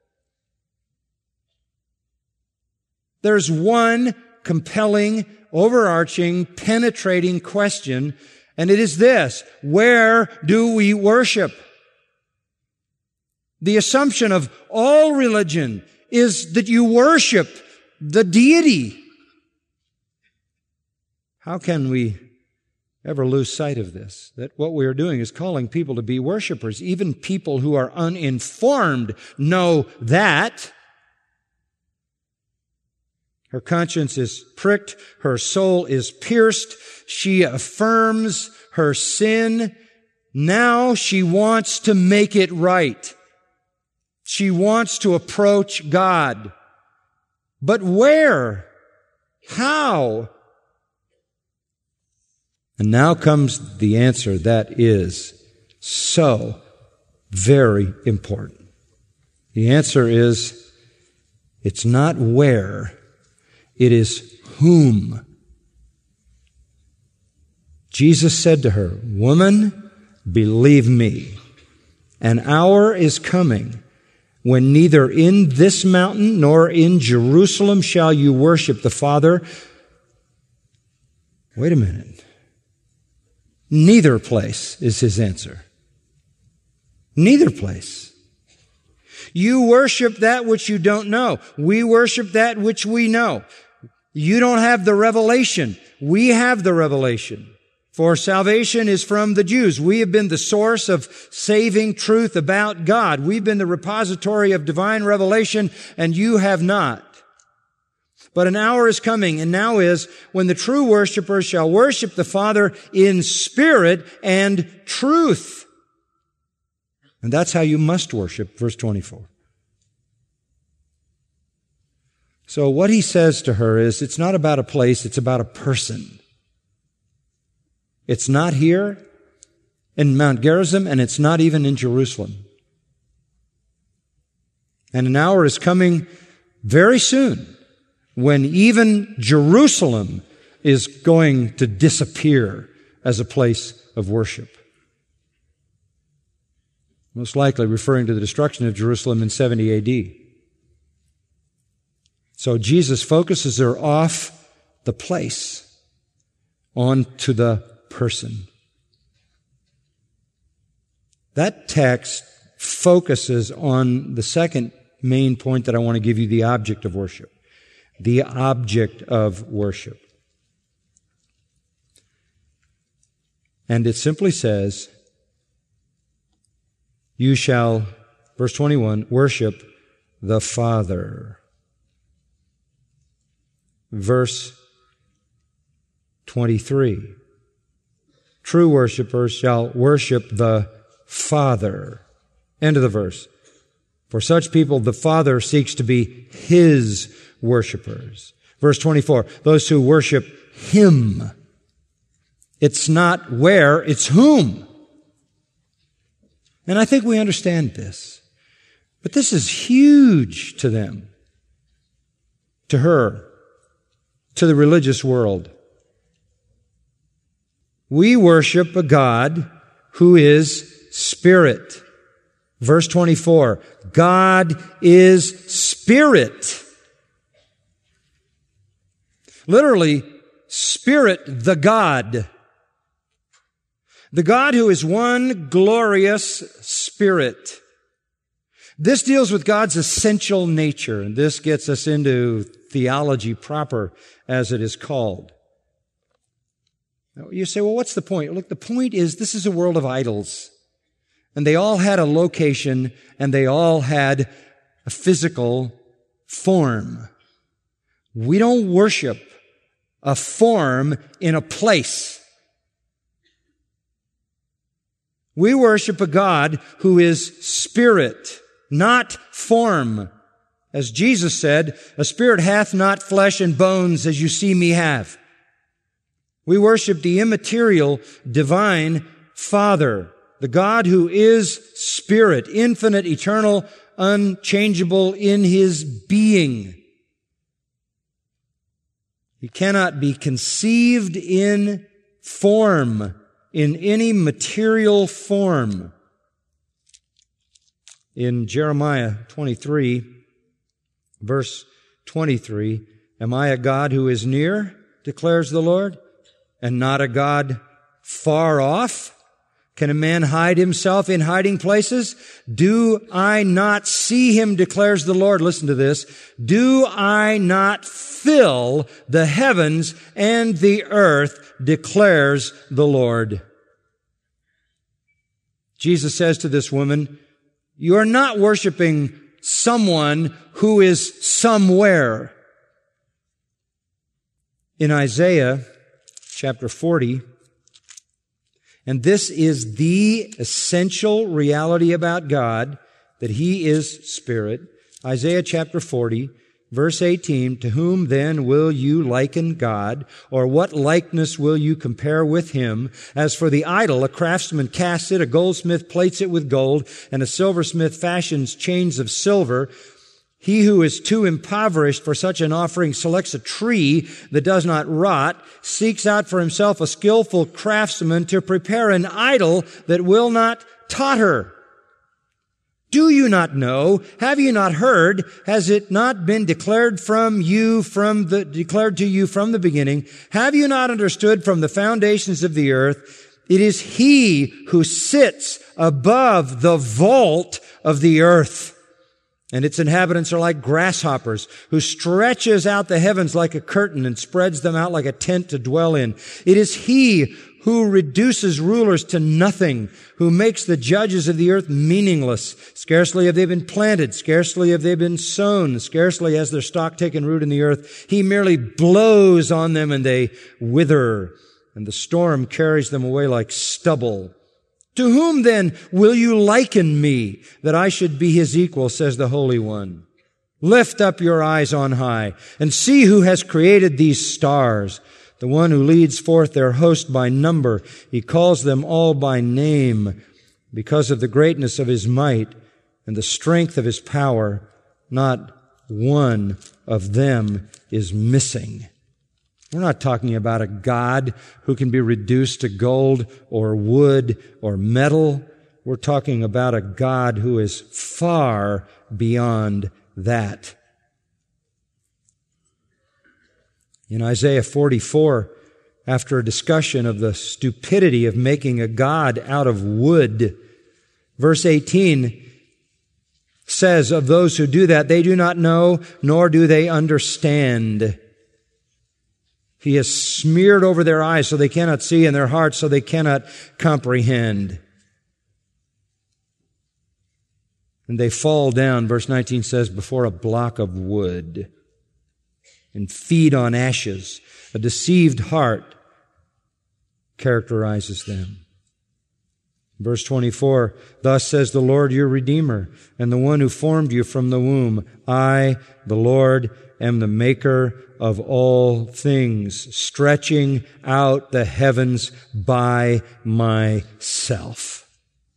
There's one compelling, overarching, penetrating question, and it is this: where do we worship? The assumption of all religion is that you worship the deity. How can we ever lose sight of this? That what we are doing is calling people to be worshipers. Even people who are uninformed know that. Her conscience is pricked. Her soul is pierced. She affirms her sin. Now she wants to make it right. She wants to approach God. But where? How? And now comes the answer that is so very important? The answer is, it's not where, it is whom. Jesus said to her, "Woman, believe me, an hour is coming when neither in this mountain nor in Jerusalem shall you worship the Father." Wait a minute. Neither place is his answer. Neither place. You worship that which you don't know. We worship that which we know. You don't have the revelation. We have the revelation. For salvation is from the Jews. We have been the source of saving truth about God. We've been the repository of divine revelation, and you have not. But an hour is coming, and now is, when the true worshipers shall worship the Father in spirit and truth. And that's how you must worship, verse twenty-four. So what he says to her is, it's not about a place, it's about a person. It's not here in Mount Gerizim, and it's not even in Jerusalem. And an hour is coming very soon when even Jerusalem is going to disappear as a place of worship. Most likely referring to the destruction of Jerusalem in seventy A D. So Jesus focuses her off the place onto the person. That text focuses on the second main point that I want to give you, the object of worship. The object of worship. And it simply says, you shall, verse twenty-one, worship the Father. Verse twenty-three, true worshipers shall worship the Father. End of the verse. For such people, the Father seeks to be His worshipers. Verse twenty-four, those who worship Him. It's not where, it's whom. And I think we understand this. But this is huge to them, to her, to the religious world. We worship a God who is Spirit. Verse twenty-four, God is Spirit. Literally, Spirit the God. The God who is one glorious Spirit. This deals with God's essential nature, and this gets us into theology proper, as it is called. Now, you say, well, what's the point? Look, the point is this is a world of idols. And they all had a location, and they all had a physical form. We don't worship a form in a place. We worship a God who is Spirit, not form. As Jesus said, a spirit hath not flesh and bones as you see me have. We worship the immaterial, divine Father, the God who is Spirit, infinite, eternal, unchangeable in His being. He cannot be conceived in form, in any material form. In Jeremiah twenty-three, verse twenty-three, am I a God who is near, declares the Lord, and not a God far off? Can a man hide himself in hiding places? Do I not see Him, declares the Lord? Listen to this. Do I not fill the heavens and the earth, declares the Lord? Jesus says to this woman, you are not worshiping someone who is somewhere. In Isaiah chapter forty, and this is the essential reality about God, that He is Spirit. Isaiah chapter forty, Verse eighteen, to whom then will you liken God, or what likeness will you compare with him? As for the idol, a craftsman casts it, a goldsmith plates it with gold, and a silversmith fashions chains of silver. He who is too impoverished for such an offering selects a tree that does not rot, seeks out for himself a skillful craftsman to prepare an idol that will not totter. Do you not know? Have you not heard? Has it not been declared from you from the, declared to you from the beginning? Have you not understood from the foundations of the earth? It is he who sits above the vault of the earth, and its inhabitants are like grasshoppers, who stretches out the heavens like a curtain and spreads them out like a tent to dwell in. It is he who reduces rulers to nothing, who makes the judges of the earth meaningless. Scarcely have they been planted, scarcely have they been sown, scarcely has their stock taken root in the earth. He merely blows on them and they wither, and the storm carries them away like stubble. To whom then will you liken me, that I should be his equal, says the Holy One? Lift up your eyes on high, and see who has created these stars, the one who leads forth their host by number. He calls them all by name. Because of the greatness of his might and the strength of his power, not one of them is missing. We're not talking about a God who can be reduced to gold or wood or metal. We're talking about a God who is far beyond that. In Isaiah forty-four, after a discussion of the stupidity of making a god out of wood, verse eighteen says of those who do that, they do not know, nor do they understand. He has smeared over their eyes so they cannot see, and their hearts so they cannot comprehend. And they fall down, verse nineteen says, before a block of wood, and feed on ashes. A deceived heart characterizes them. Verse twenty-four, thus says the Lord your Redeemer, and the one who formed you from the womb, I, the Lord, am the maker of all things, stretching out the heavens by myself.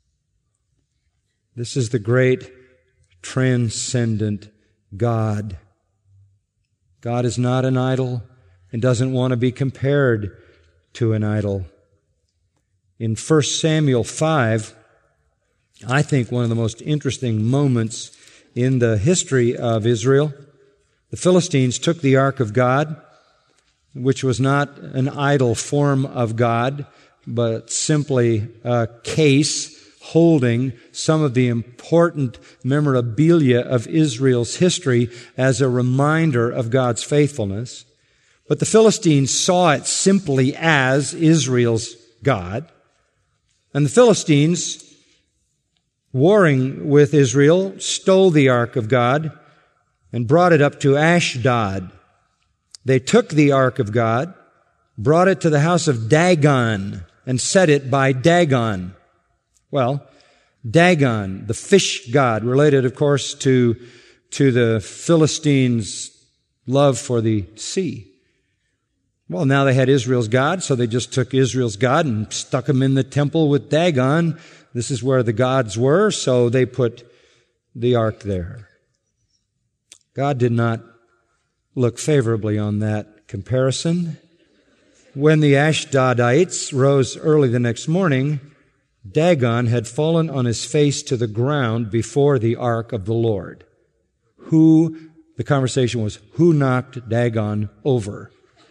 This is the great transcendent God. God is not an idol and doesn't want to be compared to an idol. In First Samuel five, I think one of the most interesting moments in the history of Israel, the Philistines took the ark of God, which was not an idol form of God, but simply a case holding some of the important memorabilia of Israel's history as a reminder of God's faithfulness. But the Philistines saw it simply as Israel's God. And the Philistines, warring with Israel, stole the ark of God and brought it up to Ashdod. They took the ark of God, brought it to the house of Dagon, and set it by Dagon. Well, Dagon, the fish god, related, of course, to, to the Philistines' love for the sea. Well, now they had Israel's God, so they just took Israel's God and stuck him in the temple with Dagon. This is where the gods were, so they put the ark there. God did not look favorably on that comparison. When the Ashdodites rose early the next morning, Dagon had fallen on his face to the ground before the ark of the Lord. Who, the conversation was, who knocked Dagon over?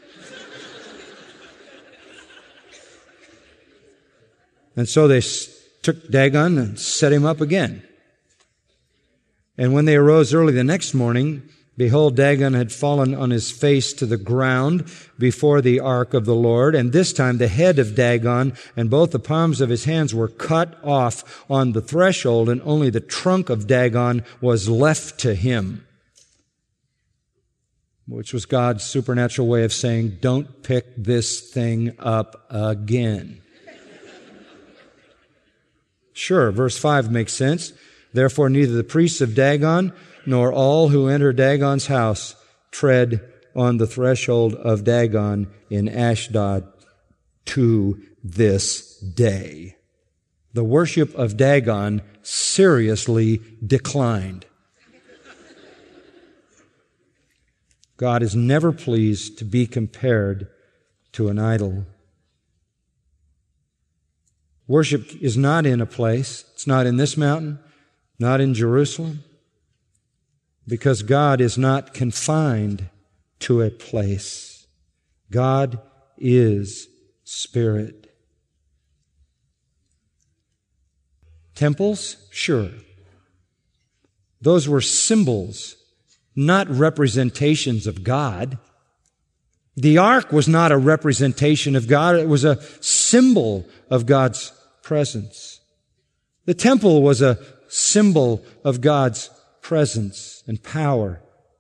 And so they took Dagon and set him up again. And when they arose early the next morning, behold, Dagon had fallen on his face to the ground before the ark of the Lord. And this time the head of Dagon and both the palms of his hands were cut off on the threshold, and only the trunk of Dagon was left to him. Which was God's supernatural way of saying, don't pick this thing up again. Sure, verse five makes sense. Therefore neither the priests of Dagon nor all who enter Dagon's house tread on the threshold of Dagon in Ashdod to this day. The worship of Dagon seriously declined. God is never pleased to be compared to an idol. Worship is not in a place. It's not in this mountain, not in Jerusalem, because God is not confined to a place. God is Spirit. Temples? Sure. Those were symbols, not representations of God. The ark was not a representation of God. It was a symbol of God's presence. The temple was a symbol of God's presence and power.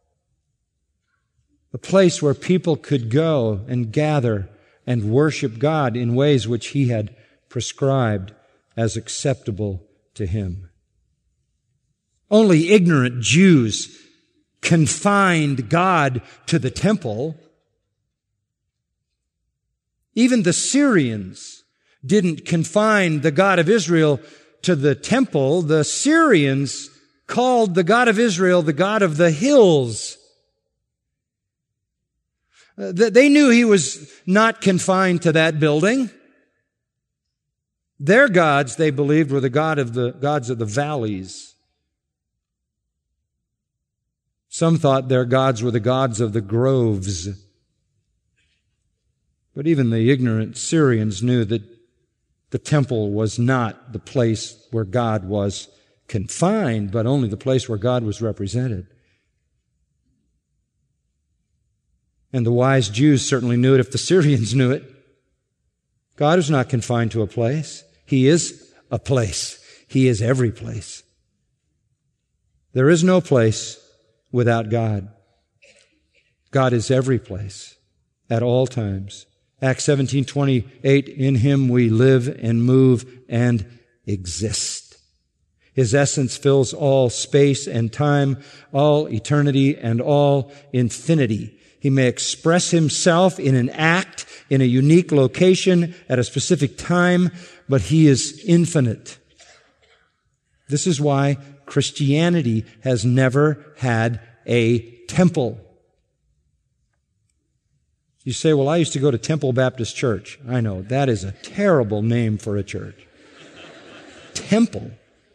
A place where people could go and gather and worship God in ways which He had prescribed as acceptable to Him. Only ignorant Jews confined God to the temple. Even the Syrians didn't confine the God of Israel to the temple. The Syrians called the God of Israel the God of the hills. Uh, they knew He was not confined to that building. Their gods, they believed, were the God of the gods of the valleys. Some thought their gods were the gods of the groves. But even the ignorant Syrians knew that the temple was not the place where God was confined, but only the place where God was represented. And the wise Jews certainly knew it if the Syrians knew it. God is not confined to a place. He is a place. He is every place. There is no place without God. God is every place at all times. Acts seventeen twenty-eight, in Him we live and move and exist. His essence fills all space and time, all eternity and all infinity. He may express Himself in an act, in a unique location, at a specific time, but He is infinite. This is why Christianity has never had a temple. You say, well, I used to go to Temple Baptist Church. I know, that is a terrible name for a church. Temple.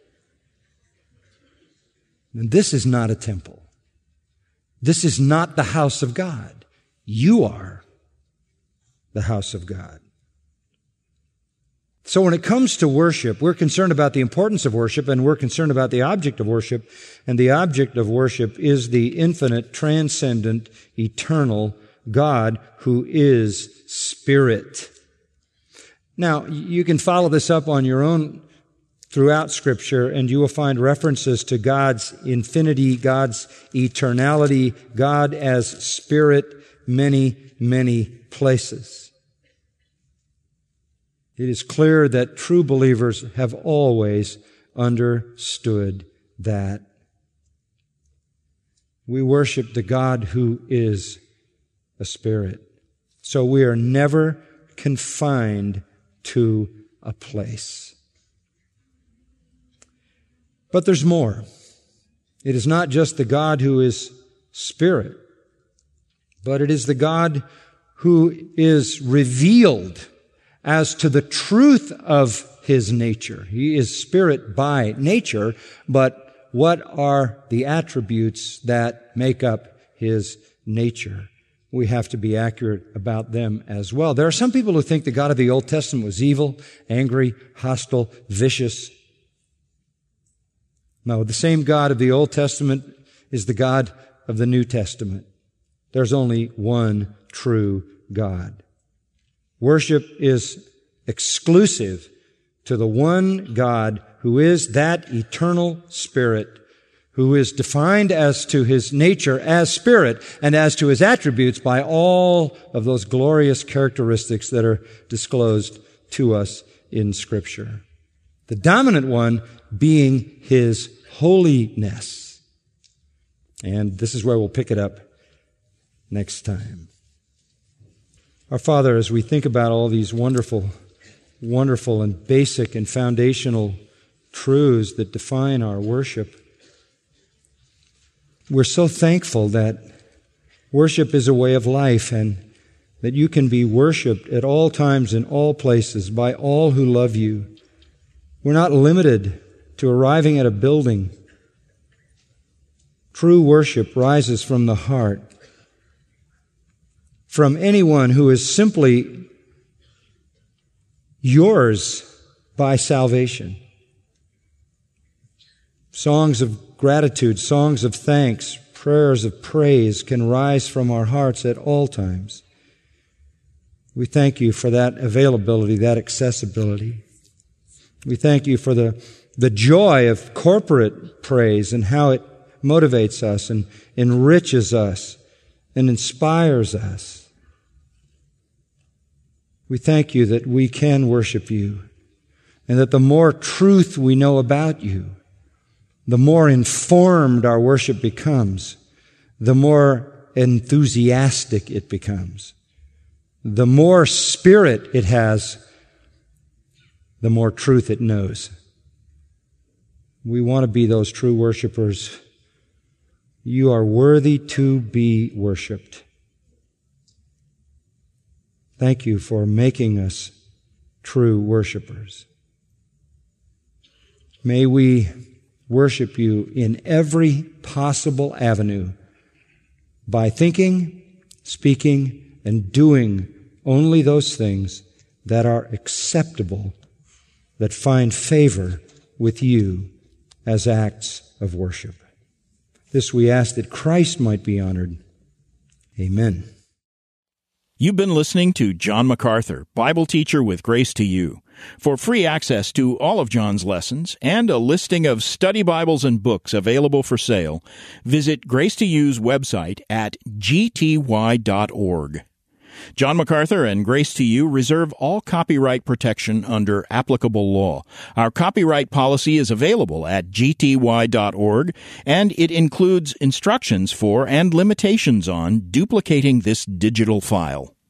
And this is not a temple. This is not the house of God. You are the house of God. So when it comes to worship, we're concerned about the importance of worship, and we're concerned about the object of worship. And the object of worship is the infinite, transcendent, eternal God who is Spirit. Now, you can follow this up on your own throughout Scripture, and you will find references to God's infinity, God's eternality, God as Spirit, many, many places. It is clear that true believers have always understood that. We worship the God who is a Spirit. So we are never confined to a place. But there's more. It is not just the God who is Spirit, but it is the God who is revealed as to the truth of His nature. He is Spirit by nature, but what are the attributes that make up His nature? We have to be accurate about them as well. There are some people who think the God of the Old Testament was evil, angry, hostile, vicious. No, the same God of the Old Testament is the God of the New Testament. There's only one true God. Worship is exclusive to the one God who is that eternal Spirit, who is defined as to His nature as Spirit and as to His attributes by all of those glorious characteristics that are disclosed to us in Scripture. The dominant one being His holiness. And this is where we'll pick it up next time. Our Father, as we think about all these wonderful, wonderful and basic and foundational truths that define our worship, we're so thankful that worship is a way of life and that you can be worshiped at all times in all places by all who love you. We're not limited to arriving at a building. True worship rises from the heart, from anyone who is simply yours by salvation. Songs of gratitude, songs of thanks, prayers of praise can rise from our hearts at all times. We thank you for that availability, that accessibility. We thank you for the, the joy of corporate praise and how it motivates us and enriches us and inspires us. We thank you that we can worship you and that the more truth we know about you, the more informed our worship becomes, the more enthusiastic it becomes. The more spirit it has, the more truth it knows. We want to be those true worshipers. You are worthy to be worshiped. Thank you for making us true worshipers. May we worship you in every possible avenue by thinking, speaking, and doing only those things that are acceptable, that find favor with you as acts of worship. This we ask that Christ might be honored. Amen. You've been listening to John MacArthur, Bible teacher with Grace to You. For free access to all of John's lessons and a listing of study Bibles and books available for sale, visit Grace to You's website at g t y dot org. John MacArthur and Grace to You reserve all copyright protection under applicable law. Our copyright policy is available at g t y dot org, and it includes instructions for and limitations on duplicating this digital file.